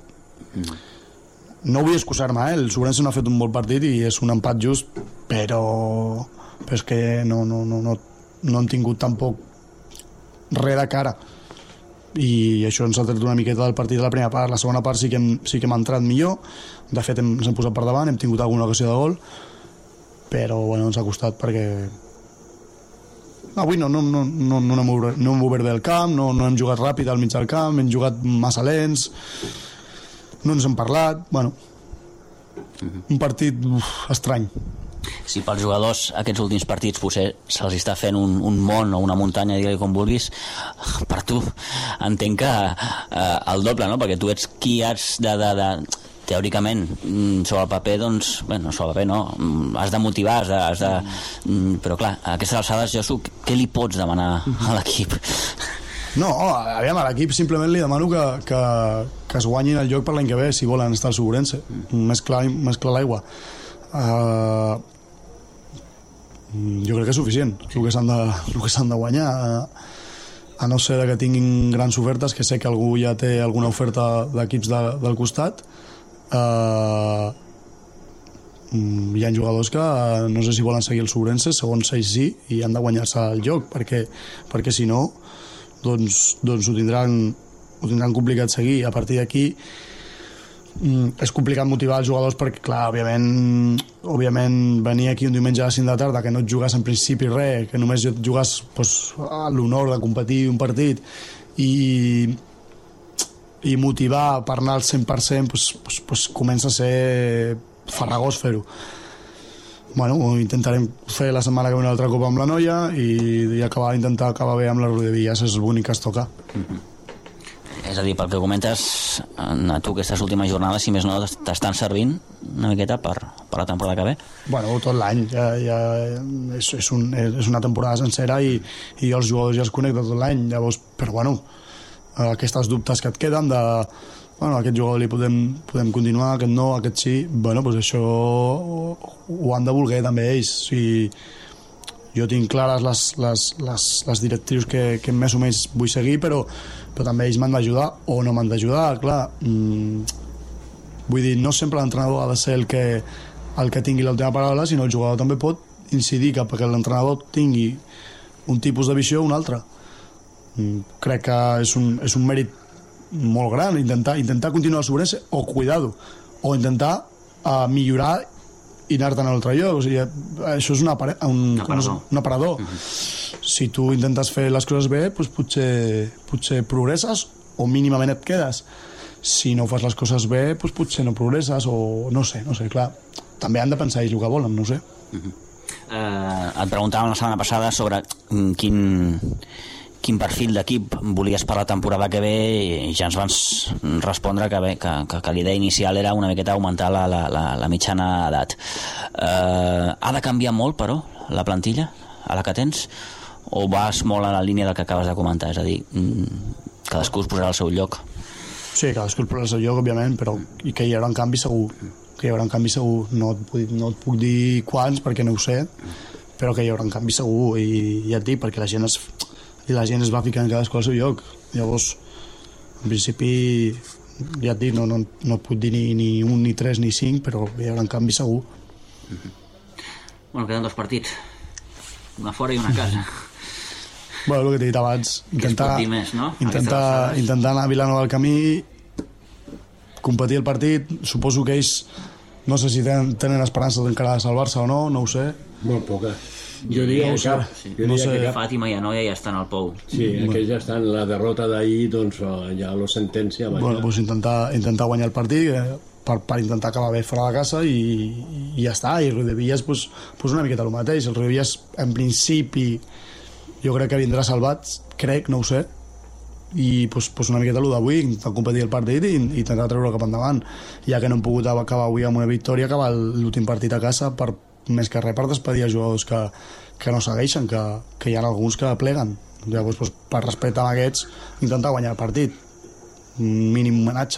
No vull excusar-me, el Sobrense no ha fet un bon partit i és un empat just, però és que no han tingut tampoc res de cara. I això ens ha tret una miqueta del partit de la primera part. La segona part sí que hem entrat millor, de fet ens hem posat per davant, hem tingut alguna ocasió de gol, però bueno, ens ha costat perquè avui no hem obert bé el camp, no hem jugat ràpid al mig del camp, hem jugat massa lents, no ens hem parlat, bueno, un partit estrany. Si pels jugadors aquests últims partits potser se'ls està fent un món o una muntanya, digue-li com vulguis, per tu entenc que el doble, no? Perquè tu ets qui has de teòricament, sobre el paper, doncs, bé, no sobre el paper, no, has de motivar, però clar, a aquestes alçades, Josu, què li pots demanar a l'equip? No, aviam, a l'equip simplement li demano que es guanyin el lloc per l'any que ve, si volen estar al Segurense. Més clar l'aigua. Jo crec que és suficient el que s'han de guanyar, a no ser que tinguin grans ofertes, que sé que algú ja té alguna oferta d'equips del costat. Hi ha jugadors que no sé si volen seguir el Segurense, segons ells sí, i han de guanyar-se el lloc, perquè si no doncs ho tindran complicat seguir. A partir d'aquí és complicat motivar els jugadors perquè, clar, òbviament venir aquí un diumenge a les 5 de la tarda, que no et jugues en principi res, que només et jugues a l'honor de competir un partit i motivar per anar al 100%, comença a ser farragós fer-ho. Bueno, intentarem fer la setmana que ve un altre cop amb la noia i intentar acabar bé amb les rodavilles, és l'únic que es toca. És a dir, pel que comentes, a tu aquestes últimes jornades, si més no, t'estan servint una miqueta per la temporada que ve? Bueno, tot l'any, és una temporada sencera i jo els jugadors ja els conec de tot l'any, llavors, però bueno, aquestes dubtes que et queden de aquest jugador li podem continuar, aquest no, aquest sí, bueno, doncs això ho han de voler també ells. Jo tinc clares les directrius que més o menys vull seguir, però també ells m'han d'ajudar o no m'han d'ajudar, clar. Vull dir, no sempre l'entrenador ha de ser el que tingui l'última paraula, sinó el jugador també pot incidir cap que l'entrenador tingui un tipus de visió o un altre. Crec que és un mèrit molt gran intentar continuar al Segurense o cuidar-ho, o intentar millorar i anar-te'n a l'altre lloc. O sigui, això és un aparador. Si tu intentes fer les coses bé, doncs potser progresses o mínimament et quedes. Si no fas les coses bé, doncs potser no progresses, o no sé, clar. També han de pensar ells el que volen, no sé. Et preguntàvem la setmana passada sobre quin perfil d'equip volies per la temporada que ve, i ja ens vas respondre que la idea inicial era una miqueta augmentar la mitjana edat. Ha de canviar molt, però, la plantilla, a la que tens, o vas molt a la línia del que acabes de comentar? És a dir, cadascú es posarà al seu lloc. Sí, cadascú es posarà al seu lloc, òbviament, però que hi haurà un canvi segur. No et puc dir quants, perquè no ho sé, però que hi haurà un canvi segur, i ja et dic, perquè la gent es va ficant cadascú al seu lloc. Llavors, en principi, ja et dic, no et puc dir ni 1, ni 3, ni 5, però hi haurà un canvi segur. Bueno, queden 2 partits, una fora i una a casa. Bueno, el que t'he dit abans, intentar anar a Vilanova del Camí, competir el partit. Suposo que ells, no sé si tenen esperança d'encara de salvar-se o no ho sé. Molt poca. Jo diria que Fàtima i Anoia ja estan al pou. Sí, aquells ja estan. La derrota d'ahir, doncs ja la sentència. Bueno, doncs intentar guanyar el partit per intentar acabar bé fora de casa i ja està. I Riudevillas, doncs una miqueta el mateix. El Riudevillas, en principi, jo crec que vindrà salvat, no ho sé, i doncs una miqueta el d'avui, intentar competir el partit i intentar treure cap endavant. Ja que no hem pogut acabar avui amb una victòria, acabar l'últim partit a casa més que res per despedir els jugadors que no segueixen, que hi ha alguns que pleguen. Llavors, doncs, per respecte a aquests, intentar guanyar el partit, mínim homenatge.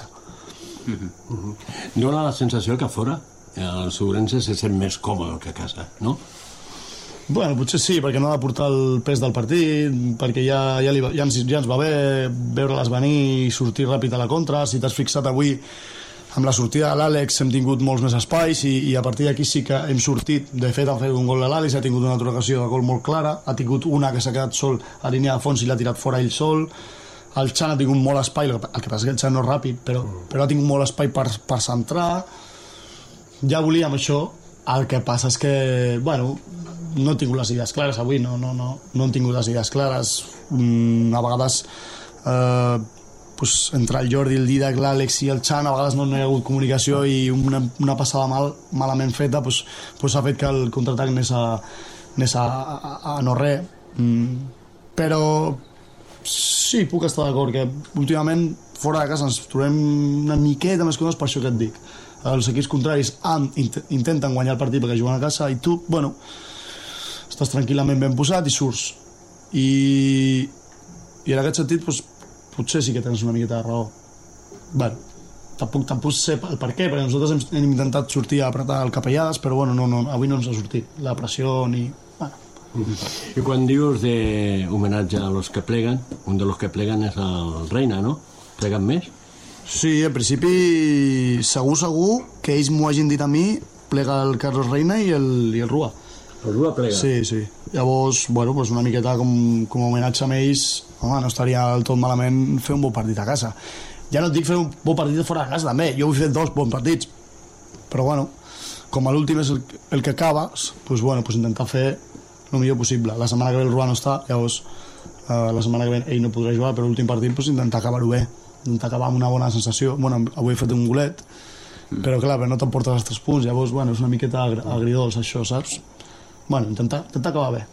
Dóna la sensació que fora el Segurense se sent més còmode que a casa, no? Bueno, potser sí, perquè no ha de portar el pes del partit, perquè ja ens va bé veure-les venir i sortir ràpid a la contra. Si t'has fixat avui, amb la sortida de l'Àlex hem tingut molts més espais i a partir d'aquí sí que hem sortit. De fet, han fet un gol de l'Àlex, ha tingut una altra ocasió de gol molt clara, ha tingut una que s'ha quedat sol a línia de fons i l'ha tirat fora ell sol. El Xan ha tingut molt espai, el que passa és que el Xan no és ràpid, però ha tingut molt espai per centrar. Ja volíem això, el que passa és que, bueno, no he tingut les idees clares avui, no hem tingut les idees clares. A vegades entre el Jordi, el Didac, l'Àlex i el Xan, a vegades no hi ha hagut comunicació i una passada malament feta ha fet que el contraatac anés a no res. Però Sí, puc estar d'acord que últimament fora de casa ens trobem una miqueta més còmodes, per això que et dic. Els equips contraris intenten guanyar el partit perquè juguen a casa i tu, bueno, estàs tranquil·lament ben posat i surts. I en aquest sentit, doncs, potser sí que tens una miqueta de raó. Bueno, tampoc sé el per què, perquè nosaltres hem intentat sortir a apretar el capellades, però bueno, no, avui no ens ha sortit la pressió ni... Bueno. Y cuando dius de homenatge a los que pleguen, un de los que pleguen és el Reina, no? Pleguen més? Sí, en principi segur que ells m'ho hagin dit a mi, plega el Carlos Reina i el Rua. El Rua plega? Sí. Llavors, bueno, pues una miqueta com a homenatge amb ells, home, no estaria del tot malament fer un bon partit a casa. Ja no et dic fer un bon partit fora de casa també, jo vull fer 2 bons partits, però bueno, com a l'últim és el que acabes, pues bueno, pues intentar fer el millor possible. La setmana que ve el Rua no està, llavors la setmana que ve ell no podrà jugar, però l'últim partit pues, intentar acabar-ho bé, intentar acabar amb una bona sensació. Bueno, avui he fet un golet, però clar, no t'emportes els 3 punts, llavors bueno, és una miqueta agridolç això, saps? Bueno, intentar acabar bé.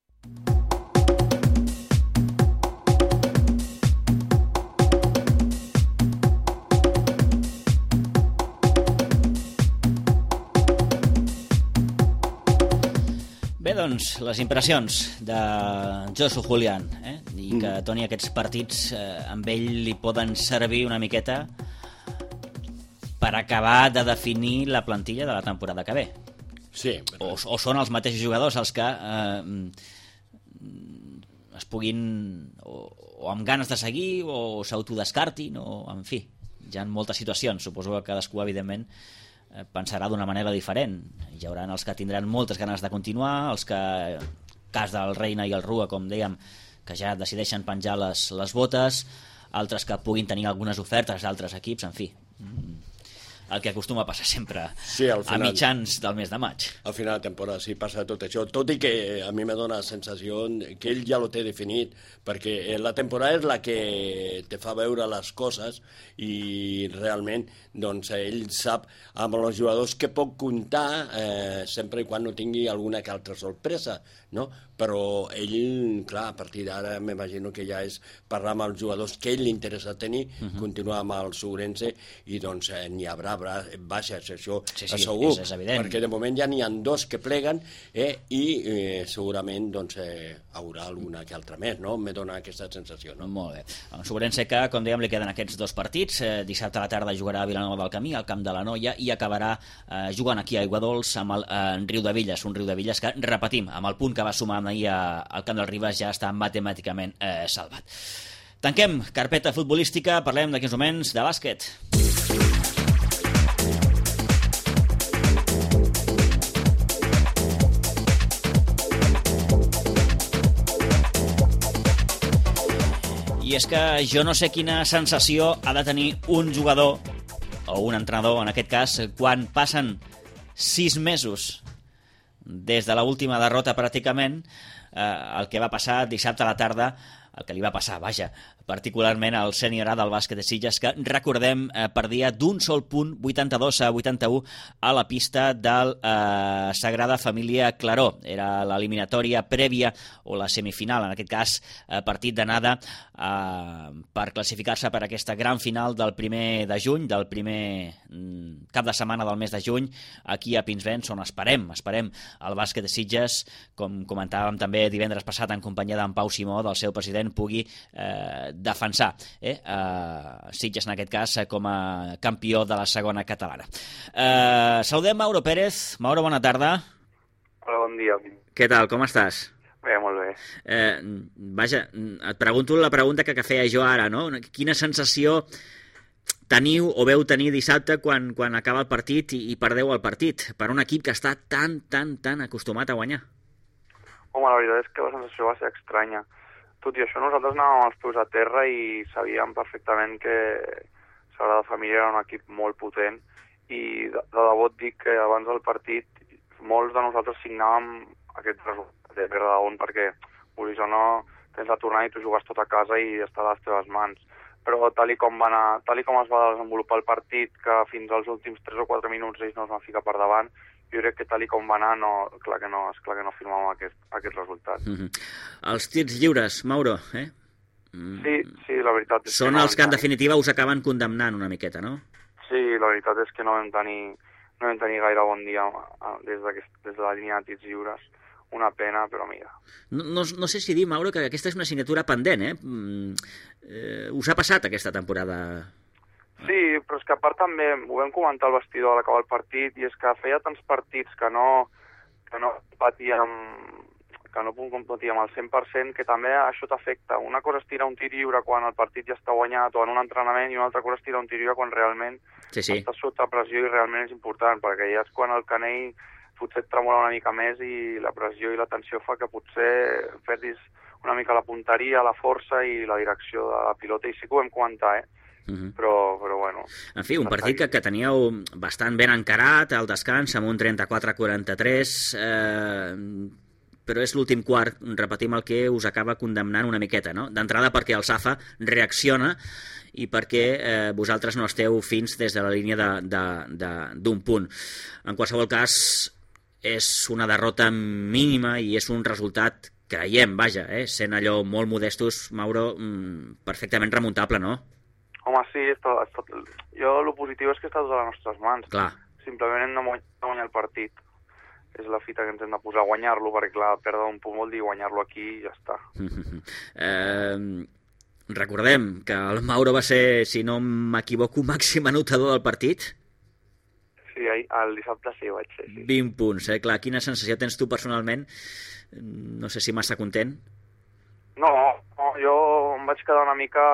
Bé, doncs, les impressions de Josu Julián, i que Toni, aquests partits amb ell li poden servir una miqueta per acabar de definir la plantilla de la temporada que ve. Sí. O són els mateixos jugadors els que es puguin o amb ganes de seguir o s'autodescartin, o en fi, hi ha moltes situacions. Suposo que cadascú, evidentment, pensarà d'una manera diferent. Hi haurà els que tindran moltes ganes de continuar, els que, cas del Reina i el Rua, com dèiem, que ja decideixen penjar les botes, altres que puguin tenir algunes ofertes d'altres equips, en fi, el que acostuma a passar sempre a mitjans del mes de maig. Al final de temporada sí passa tot això, tot i que a mi me dona la sensació que ell ja lo té definit, perquè la temporada és la que te fa veure les coses i realment doncs, ell sap amb els jugadors que pot comptar sempre i quan no tingui alguna que altra sorpresa, no? Però ell, clar, a partir d'ara m'imagino que ja és parlar amb els jugadors que ell li interessa tenir, continuar amb el Ourense i doncs n'hi haurà baixes, això sí, segur, és evident. perquè de moment ja n'hi ha 2 que pleguen i segurament doncs, haurà alguna que altra més, no? Me dona aquesta sensació, no? Molt bé. El Ourense que, com dèiem, li queden aquests 2 partits. Dissabte a la tarda jugarà a Vilanova del Camí, al Camp de la Noia, i acabarà jugant aquí a Aiguadols amb el Riudevilles, un Riudevilles que, repetim, amb el punt que va sumar ahir al Camp del Ribes ja està matemàticament salvat. Tanquem carpeta futbolística, parlem d'aquí uns moments de bàsquet. I és que jo no sé quina sensació ha de tenir un jugador o un entrenador, en aquest cas, quan passen 6 mesos des de l'última derrota pràcticament, el que va passar dissabte a la tarda, el que li va passar, vaja, particularment al sènior A del bàsquet de Sitges, que, recordem, perdia d'un sol punt, 82-81, a la pista del Sagrada Família Claró. Era l'eliminatòria prèvia, o la semifinal, en aquest cas, partit d'anada per classificar-se per aquesta gran final del primer de juny, del primer cap de setmana del mes de juny, aquí a Pinsbens, on esperem el bàsquet de Sitges, com comentàvem també divendres passat en companyia d'en Pau Simó, del seu president, pugui defensar Sitges, en aquest cas, com a campió de la segona catalana. Saludem Mauro Pérez. Mauro, bona tarda. Hola, bon dia. Què tal, com estàs? Bé, molt bé. Vaja, et pregunto la pregunta que feia jo ara, no? Quina sensació teniu o veu tenir dissabte quan acaba el partit i perdeu el partit per un equip que està tan acostumat a guanyar? Home, la veritat és que la sensació va ser estranya. Tot i això, nosaltres anàvem els peus a terra i sabíem perfectament que Sagrada Família era un equip molt potent i de debò et dic que abans del partit molts de nosaltres signàvem aquest resultat de Verdagón perquè, vulguis o no, tens la tornada i tu jugues tot a casa i està a les teves mans. Però tal i com es va desenvolupar el partit, que fins als últims 3 o 4 minuts ells no es van ficar per davant, jo crec que tal i com va anar, clar que no firmàvem aquest resultat. Els tirs lliures, Mauro, Sí, la veritat és Són els que en definitiva us acaben condemnant una miqueta, no? Sí, la veritat és que no vam tenir gaire bon dia des de la línia de tirs lliures. Una pena, però mira. No sé si dir, Mauro, que aquesta és una assignatura pendent, us ha passat aquesta temporada? Sí, però és que a part també ho vam comentar al vestidor a l'acabar el partit, i és que feia tants partits que no competíem al 100%, que també això t'afecta. Una cosa és tirar un tir lliure quan el partit ja està guanyat o en un entrenament, i una altra cosa és tirar un tir lliure quan realment estàs sota pressió i realment és important, perquè ja és quan el canell potser et tremola una mica més i la pressió i la tensió fa que potser perdis una mica la punteria, la força i la direcció de la pilota, i sí que ho vam comentar, però bueno. En fi, un partit que teníeu bastant ben encarat al descans, amb un 34-43, però és l'últim quart, repetim, el que us acaba condemnant una miqueta, no? D'entrada perquè el Safa reacciona i perquè vosaltres no esteu fins des de la línia d'un punt. En qualsevol cas, és una derrota mínima i és un resultat, creiem, vaja, sent allò molt modestos, Mauro, perfectament remuntable, no? Home, sí, jo el positiu és que està a les nostres mans. Clar. Simplement hem de guanyar el partit. És la fita que ens hem de posar a guanyar-lo, perquè clar, perdre un punt vol dir guanyar-lo aquí i ja està. Recordem que el Mauro va ser, si no m'equivoco, màxim anotador del partit. Sí, el dissabte sí, vaig ser, sí. 20 punts, clar, quina sensació tens tu personalment? No sé si massa content. No, jo em vaig quedar una mica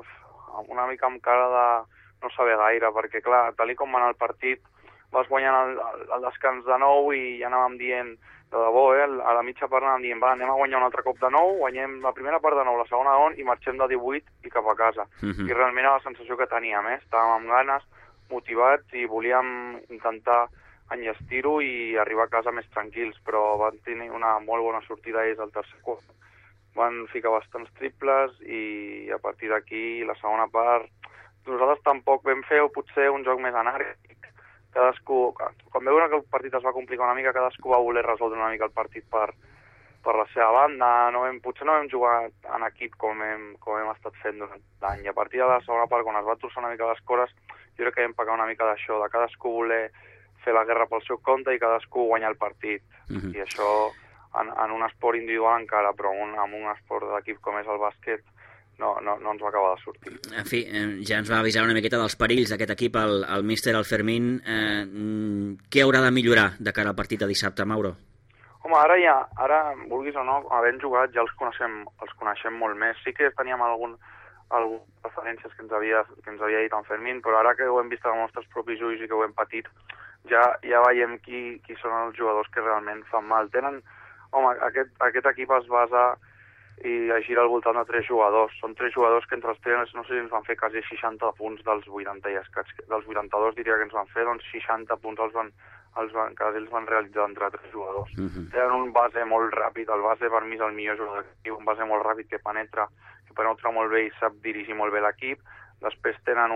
amb cara de no saber gaire, perquè clar, tal com va anar el partit, vas guanyant el descans de nou i ja anàvem dient, de debò, a la mitja part anàvem dient, anem a guanyar un altre cop de nou, guanyem la primera part de nou, la segona de nou, i marxem de 18 i cap a casa. I realment era la sensació que teníem, estàvem amb ganes, motivats, i volíem intentar enllestir-ho i arribar a casa més tranquils, però van tenir una molt bona sortida ells al tercer quart. Van ficar bastants triples i a partir d'aquí, la segona part, nosaltres tampoc vam fer potser un joc més anàrquic. Cadascú, quan veuen que el partit es va complicar una mica, cadascú va voler resoldre una mica el partit per la seva banda. Potser no vam jugar en equip com hem estat fent durant l'any. I a partir de la segona part, quan es va torçar una mica les coses, jo crec que vam pagar una mica d'això, de cadascú voler fer la guerra pel seu compte i cadascú guanyar el partit. I això, en un esport individual encara, però en un esport d'equip com és el bàsquet, no ens va acabar de sortir. En fi, ja ens va avisar una miqueta dels perills d'aquest equip, el míster, el Fermín. Què haurà de millorar de cara al partit de dissabte, Mauro? Home, ara, vulguis o no, havent jugat ja els coneixem molt més. Sí que teníem algunes referències que ens havia dit en Fermín, però ara que ho hem vist amb els nostres propis ulls i que ho hem patit, ja veiem qui són els jugadors que realment fan mal. Aquest equip es basa i gira al voltant de 3 jugadors. Són 3 jugadors que entre els 3, no sé si ens van fer quasi 60 punts dels 80 i escaig. Dels 82 diria que ens van fer, doncs 60 punts cada ells van realitzar entre 3 jugadors. Tenen un base molt ràpid, el base per mi és el millor jugador d'equip, un base molt ràpid que penetra molt bé i sap dirigir molt bé l'equip. Després tenen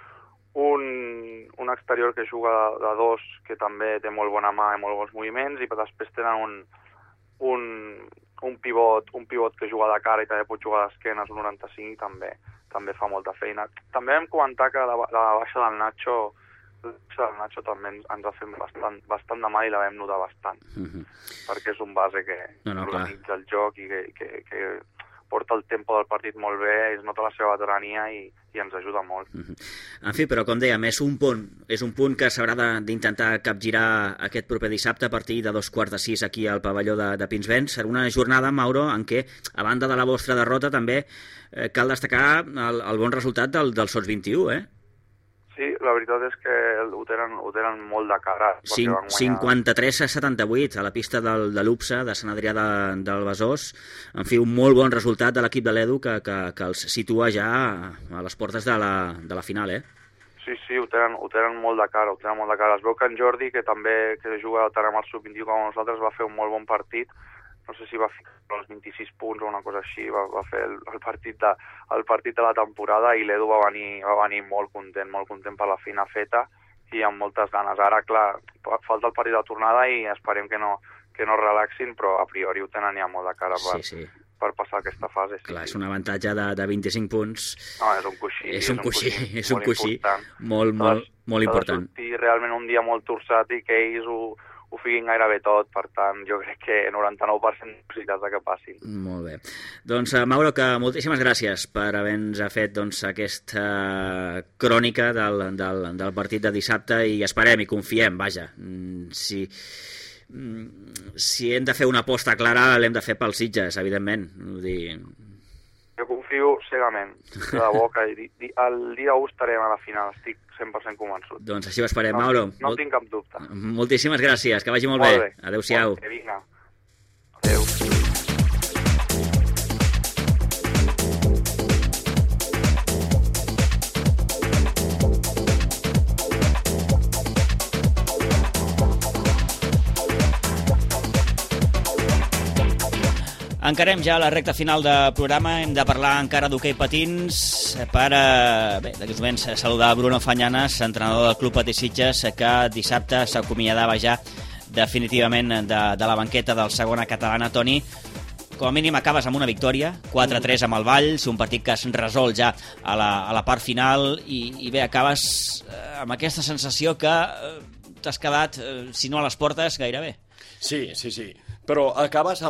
un exterior que juga de 2, que també té molt bona mà i molt bons moviments, i després tenen un pivot que juga de cara i també pot jugar d'esquenes, un 95, i també fa molta feina. També vam comentar que la baixa del Nacho també ens ha fet bastant de mal i la vam notar bastant, perquè és un base que organitza el joc i que porta el tempo del partit molt bé, es nota la seva veterania i ens ajuda molt. En fi, però com dèiem, és un punt que s'haurà d'intentar capgirar aquest proper dissabte a partir de 5:15 aquí al pavelló de Pinsbens. Serà una jornada, Mauro, en què, a banda de la vostra derrota, també cal destacar el bon resultat del Sots 21, Sí, la veritat és que ho tenen molt de cara. 53-78 a la pista de l'UPSA, de Sant Adrià del Besòs. En fi, un molt bon resultat de l'equip de l'Edu que els situa ja a les portes de la final, Sí, ho tenen molt de cara, Es veu que en Jordi, que també juga tant amb el sub-21 com nosaltres, va fer un molt bon partit. No sé si va ficar els 26 punts o una cosa així, va fer el partit de la temporada, i l'Edu va venir molt content per la feina feta i amb moltes ganes. Ara, clar, falta el partit de tornada i esperem que no relaxin, però a priori ho tenen ja molt de cara per passar aquesta fase. Sí. Clar, és un avantatge de 25 punts. No, és un coixí. És un coixí molt important. Ha de sortir realment un dia molt torçat i que ells ho fiquin gairebé tot, per tant, jo crec que 99% de possibilitats que passin. Molt bé. Doncs, Mauro, que moltíssimes gràcies per haver-nos fet aquesta crònica del partit de dissabte i esperem i confiem, vaja, si hem de fer una aposta clara l'hem de fer pels Sitges, evidentment. Vull dir... Jo confio cegament, de debò, que el dia 1 estarem a la final, estic 100% convençut. Doncs així ho esperem, Mauro. No tinc cap dubte. Moltíssimes gràcies, que vagi molt bé. Adéu-siau. Vinga. Adéu. Encarem ja la recta final de programa. Hem de parlar encara d'hoquei patins per, d'aquests moments, saludar Bruno Fañanas, entrenador del Club Patí Sitges, que dissabte s'acomiadava ja definitivament de la banqueta del segona catalana. Toni, com a mínim acabes amb una victòria, 4-3 amb el Valls, un partit que es resol ja a la part final i bé, acabes amb aquesta sensació que t'has quedat, si no a les portes, gairebé. Sí, però acabes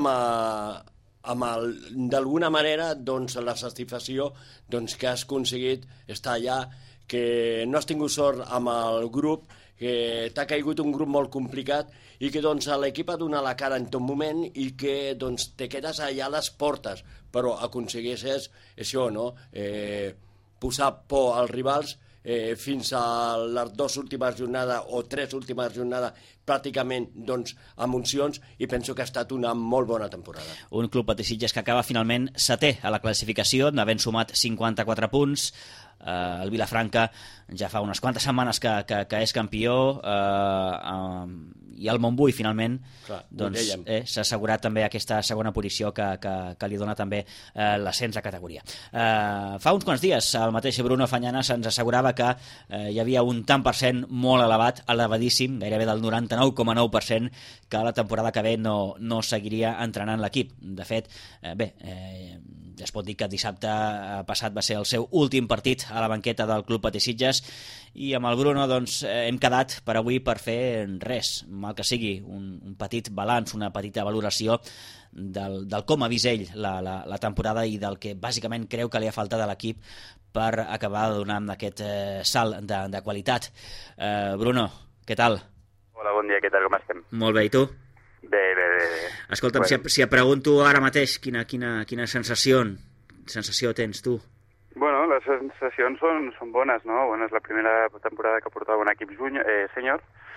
d'alguna manera, doncs, la satisfacció que has aconseguit estar allà, que no has tingut sort amb el grup, que t'ha caigut un grup molt complicat i que doncs, l'equip ha donat la cara en tot moment i que doncs, te quedes allà a les portes, però aconsegueixes això, no? Posar por als rivals fins a les 2 últimes jornades o 3 últimes jornades pràcticament doncs, amb uncions, i penso que ha estat una molt bona temporada. Un Club Patí Sitges que acaba finalment 7è a la classificació, havent sumat 54 punts. El Vilafranca ja fa unes quantes setmanes que és campió, i el Montbui finalment s'ha assegurat també aquesta segona posició que li dona també l'ascens a categoria. Fa uns quants dies el mateix Bruno Fañanas ens assegurava que hi havia un tant per cent molt elevat, elevadíssim, gairebé del 99,9%, que la temporada que ve no seguiria entrenant l'equip. De fet, ja es pot dir que dissabte passat va ser el seu últim partit a la banqueta del Club Patí Sitges, i amb el Bruno doncs, hem quedat per avui per fer res, mal que sigui, un petit balanç, una petita valoració del com ha vist ell la temporada i del que bàsicament creu que li ha faltat a l'equip per acabar donant aquest salt de qualitat. Bruno, què tal? Hola, bon dia, què tal, com estem? Molt bé, i tu? Bé. Escolta'm, si et pregunto ara mateix quina sensació tens tu? Bueno, les sensacions són bones, no? Bueno, és la primera temporada que portava un equip sènior,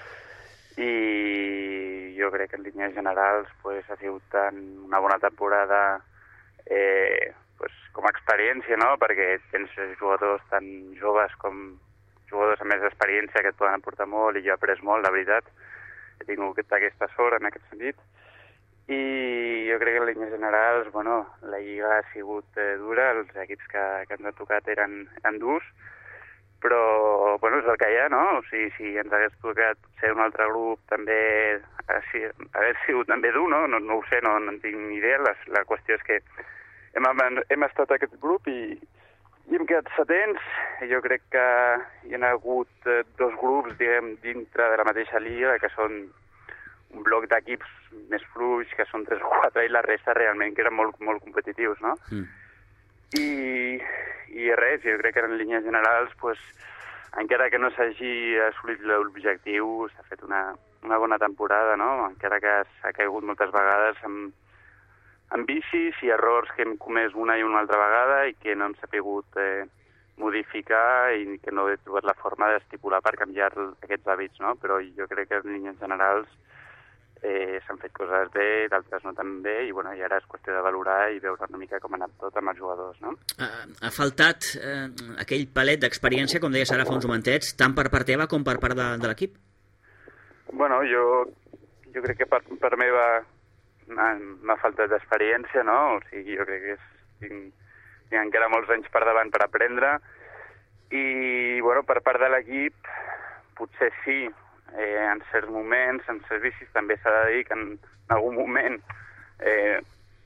i jo crec que en línies generals pues, ha sigut una bona temporada com a experiència, no? Perquè tens jugadors tan joves com jugadors amb més experiència que et poden aportar molt, i jo he après molt, la veritat. He tingut aquesta sort en aquest sentit. I jo crec que en línies generals, bueno, la Lliga ha sigut dura, els equips que ens han tocat eren durs, però bueno, és el que hi ha, no? O sigui, si ens hagués tocat ser un altre grup també hagués sigut també dur, no? No ho sé, no en tinc ni idea. La qüestió és que hem estat a aquest grup i hem quedat setents. Jo crec que hi ha hagut 2 grups, diguem, dintre de la mateixa lliga, que són un bloc d'equips més fluix, que són 3 o 4, i la resta realment que eren molt competitius, no? I res, jo crec que en línies generals, pues, encara que no s'hagi assolit l'objectiu, s'ha fet una bona temporada, no? Encara que s'ha caigut moltes vegades amb vicis i errors que hem comès una i una altra vegada i que no hem sabut modificar i que no he trobat la forma d'estipular per canviar aquests hàbits, no? Però jo crec que en línies generals s'han fet coses bé, d'altres no tan bé, i bueno, i ara és qüestió de valorar i veure una mica com ha anat tot amb els jugadors, no? Ha faltat aquell palet d'experiència, com deies ara fa uns momentets, tant per part teva com per part de l'equip? Bueno, jo crec que per meva m'ha faltat d'experiència, no? O sigui, jo crec que tinc encara molts anys per davant per aprendre, i bueno, per part de l'equip potser sí, en certs moments, en certs vicis, també s'ha de dir que en algun moment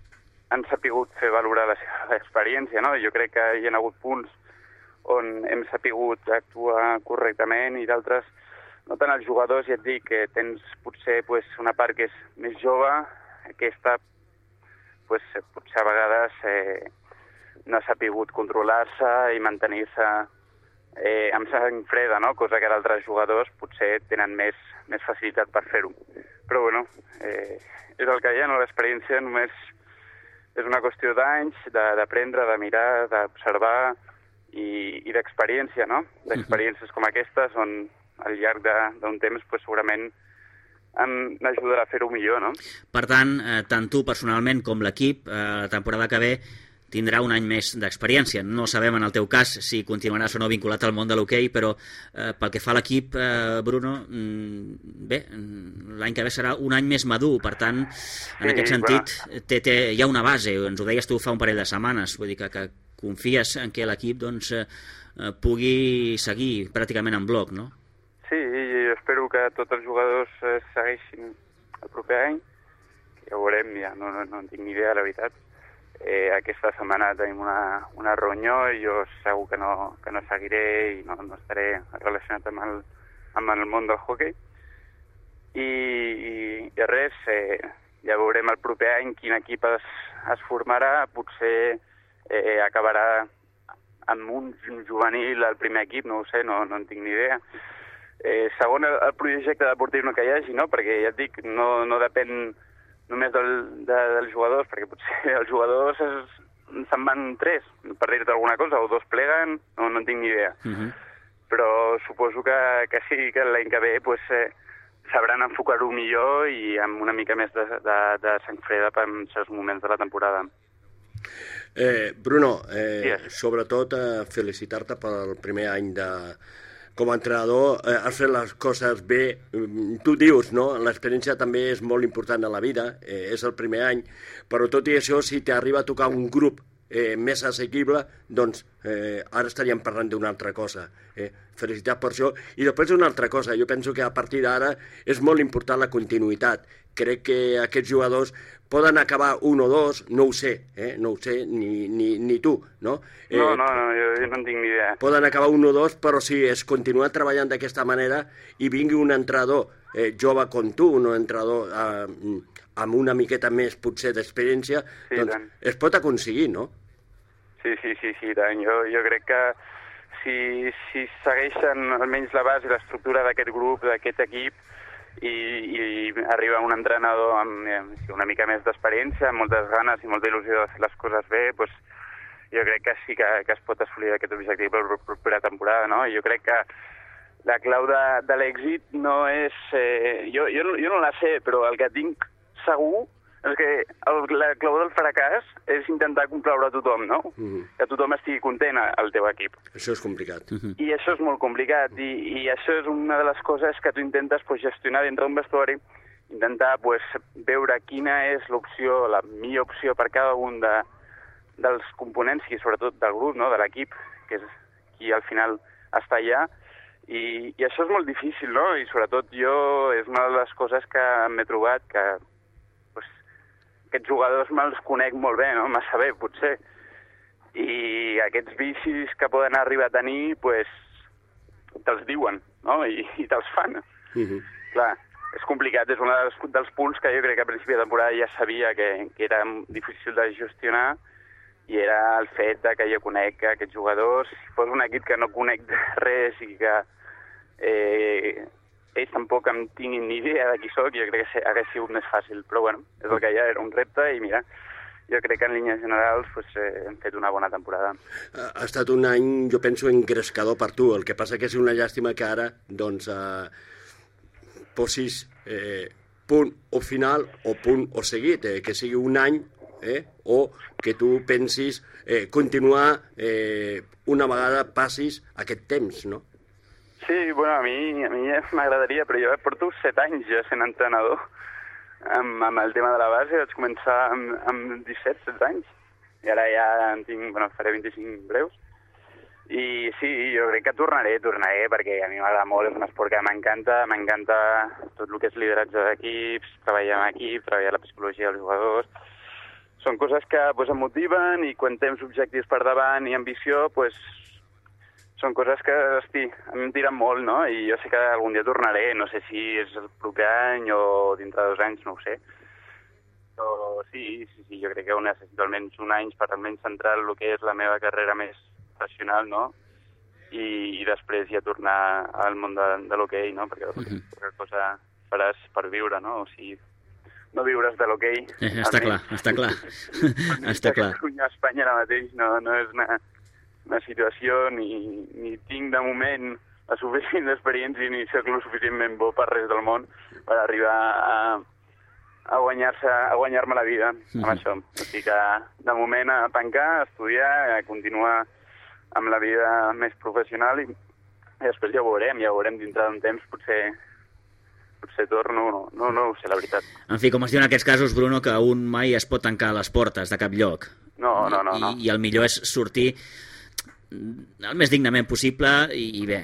han sapigut fer valorar la seva experiència, no? Jo crec que hi ha hagut punts on hem sapigut actuar correctament i d'altres, no tant els jugadors, ja et dic que tens potser una part que és més jove, aquesta potser a vegades no ha sapigut controlar-se i mantenir-se amb sang freda, no? Cosa que d'altres jugadors potser tenen més facilitat per fer-ho. Però bueno, és el que hi ha, no? L'experiència només és una qüestió d'anys, d'aprendre, de mirar, d'observar i d'experiència, no? D'experiències com aquestes on al llarg d'un temps segurament n'ajudarà a fer-ho millor, no? Per tant, tant tu personalment com l'equip, la temporada que ve tindrà un any més d'experiència. No sabem en el teu cas si continuaràs o no vinculat al món de l'hoquei, però pel que fa a l'equip, Bruno, bé, l'any que ve serà un any més madur, per tant, en aquest sentit, hi ha una base, ens ho deies tu fa un parell de setmanes, vull dir que confies en que l'equip pugui seguir pràcticament en bloc, no? Sí, jo espero que tots els jugadors segueixin el proper any, que ja ho veurem, ja no en tinc ni idea, la veritat. Aquesta setmana tenim una reunió i jo segur que no seguiré i no estaré relacionat amb el món del hoquei. I res, ja veurem el proper any quin equip es formarà, potser acabarà amb un juvenil al primer equip, no ho sé, no en tinc ni idea. Segon, el projecte deportiu que hi hagi, no? Perquè ja et dic, no depèn només dels jugadors, perquè potser els jugadors se'n van 3, per dir-te alguna cosa, o 2 pleguen, no en tinc ni idea. Però suposo que sí, que l'any que ve sabran enfocar-ho millor i amb una mica més de sang freda per en certs moments de la temporada. Bruno, sobretot felicitar-te pel primer any com a entrenador, has fet les coses bé. Tu dius, no? L'experiència també és molt important a la vida, és el primer any, però tot i això, si t'arriba a tocar un grup més assequible, doncs ara estaríem parlant d'una altra cosa. Felicitats per això. I després una altra cosa, jo penso que a partir d'ara és molt important la continuïtat. Crec que aquests jugadors poden acabar 1 o 2, no ho sé, ni tu, no? No, jo no en tinc ni idea. Poden acabar 1 o 2, però si es continua treballant d'aquesta manera i vingui un entrenador jove com tu, un entrenador amb una miqueta més, potser, d'experiència, doncs es pot aconseguir, no? Sí, tant. Jo crec que si segueixen almenys la base i l'estructura d'aquest grup, d'aquest equip, i arriba un entrenador amb una mica més d'experiència, amb moltes ganes i molta il·lusió de fer les coses bé, doncs jo crec que sí que es pot assolir aquest objectiu per la propera temporada, no? Jo crec que la clau de l'èxit no és... Jo no la sé, però el que tinc segur és que la clau del fracàs és intentar complaure a tothom, no? Que tothom estigui content al teu equip. Això és complicat. I això és molt complicat, i això és una de les coses que tu intentes gestionar dintre d'un vestuari, intentar veure quina és l'opció, la millor opció per cada un dels components i sobretot del grup, no? De l'equip, que és qui al final està allà, i això és molt difícil, no? I sobretot jo és una de les coses que m'he trobat que aquests jugadors me'ls conec molt bé, no? Massa bé, potser. I aquests vicis que poden arribar a tenir, te'ls diuen, no? I te'ls fan. Clar, és complicat, és un dels punts que jo crec que a principi de temporada ja sabia que era difícil de gestionar, i era el fet que jo conec aquests jugadors. Si fos un equip que no conec res i que ells tampoc em tinguin ni idea de qui soc, jo crec que hauria sigut més fàcil, però bueno, és el que hi ha, era un repte, i mira, jo crec que en línies generals hem fet una bona temporada. Ha estat un any, jo penso, engrescador per tu, el que passa que és una llàstima que ara posis punt o final o punt o seguit, que sigui un any o que tu pensis continuar una vegada passis aquest temps, no? Sí, bueno, a mi m'agradaria, però jo porto 7 anys ja sent entrenador amb el tema de la base. Vaig començar amb 17 anys, i ara ja en tinc, faré 25 breus. I sí, jo crec que tornaré, perquè a mi m'agrada molt, és un esport que m'encanta tot el que és lideratge d'equips, treballar en equip, treballar la psicologia dels jugadors. són coses que pues, em motiven i quan tens objectius per davant i ambició, pues, són coses que, hosti, a mi em tiren molt, no? I jo sé que algun dia tornaré, no sé si és el proper any o dintre de 2 anys, no ho sé. Però sí, jo crec que necessito almenys un any per almenys centrar el que és la meva carrera més professional, no? I després ja tornar al món de l'hoquei, no? Perquè qualsevol cosa faràs per viure, no? O sigui, no viures de l'hoquei. Està clar. Està clar. A Espanya ara mateix no és una situació ni tinc de moment la suficient experiència ni soc lo suficientment bo per res del món per arribar a guanyar-me la vida amb això. O sigui que de moment a tancar, a estudiar, a continuar amb la vida més professional i després ja ho veurem dintre d'un temps, potser torno, no ho sé, la veritat. En fi, com es diu en aquests casos, Bruno, que un mai es pot tancar les portes de cap lloc. No. I el millor és sortir el més dignament possible i bé,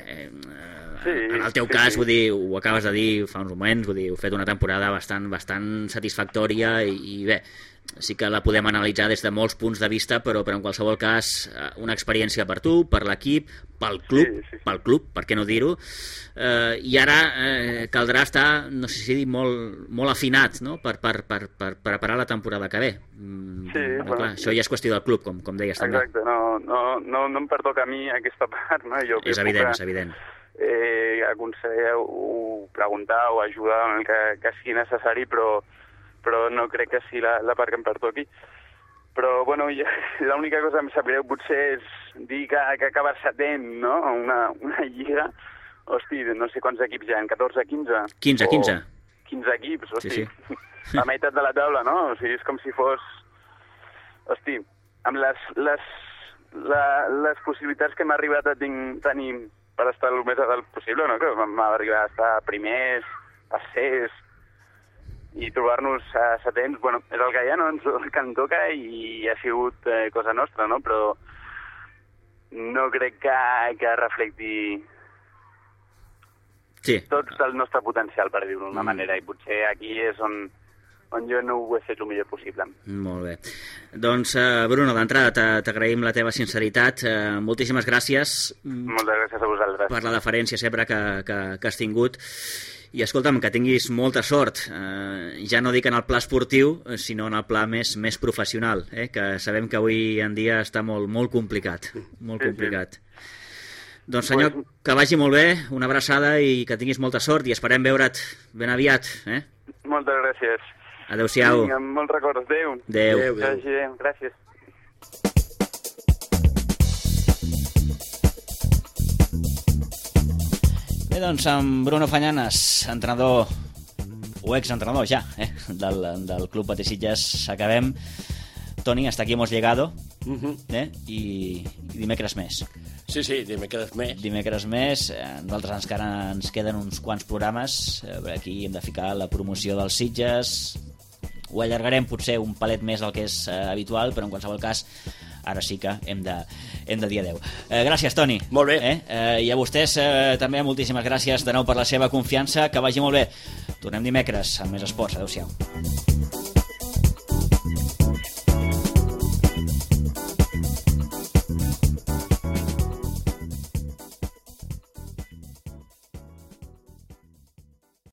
en el teu cas, vull dir, ho acabes de dir fa uns moments, vull dir, heu fet una temporada bastant satisfactòria i bé, sí que la podem analitzar des de molts punts de vista, però en qualsevol cas una experiència per tu, per l'equip, pel club, per què no dir-ho, i ara caldrà estar, no sé si dir, molt afinat, no?, per preparar la temporada que ve. Clar, això ja és qüestió del club, com deies també. Exacte, no em pertoca a mi aquesta part, no? Jo és evident. Aconseguir o preguntar o ajudar en el que sigui necessari, però no crec que sigui la part que em pertoqui. Però, bueno, l'única cosa que em sap greu potser és dir que acaba setent, no?, una lliga. Hosti, no sé quants equips hi ha, 14, 15? 15. 15 equips, hosti. Sí. La meitat de la taula, no? O sigui, és com si fos... Hosti, amb les possibilitats que m'ha arribat a tenir per estar el més a dalt possible, no? Que m'ha arribat a estar primers, tercers, i trobar-nos a setents, bueno, és el que hi ha, no? El que em toca i ha sigut cosa nostra, no? Però no crec que reflecti tot el nostre potencial, per dir-ho d'una manera, i potser aquí és on jo no ho he fet el millor possible. Molt bé. Doncs, Bruno, d'entrada t'agraïm la teva sinceritat. Moltíssimes gràcies. Moltes gràcies a vosaltres. Per la deferència sempre que has tingut. I escolta'm, que tinguis molta sort, ja no dic en el pla esportiu, sinó en el pla més professional, que sabem que avui en dia està molt complicat, complicat. Doncs senyor, que vagi molt bé, una abraçada i que tinguis molta sort i esperem veure't ben aviat. Moltes gràcies. Adéu-siau. Vinga, molts records. Adéu. Adéu. Gràcies. Bé, doncs, amb Bruno Fañanes, entrenador o exentrenador ja, del Club Patí Sitges, acabem. Toni, hasta aquí hemos llegado, i dimecres més. Sí, dimecres més. Dimecres més, nosaltres encara ens queden uns quants programes, aquí hem de ficar la promoció dels Sitges, ho allargarem potser un palet més del que és habitual, però en qualsevol cas ara sí que hem de dir adeu. Gràcies, Toni. Molt bé. I a vostès també moltíssimes gràcies de nou per la seva confiança. Que vagi molt bé. Tornem dimecres amb més esports. Adéu-siau.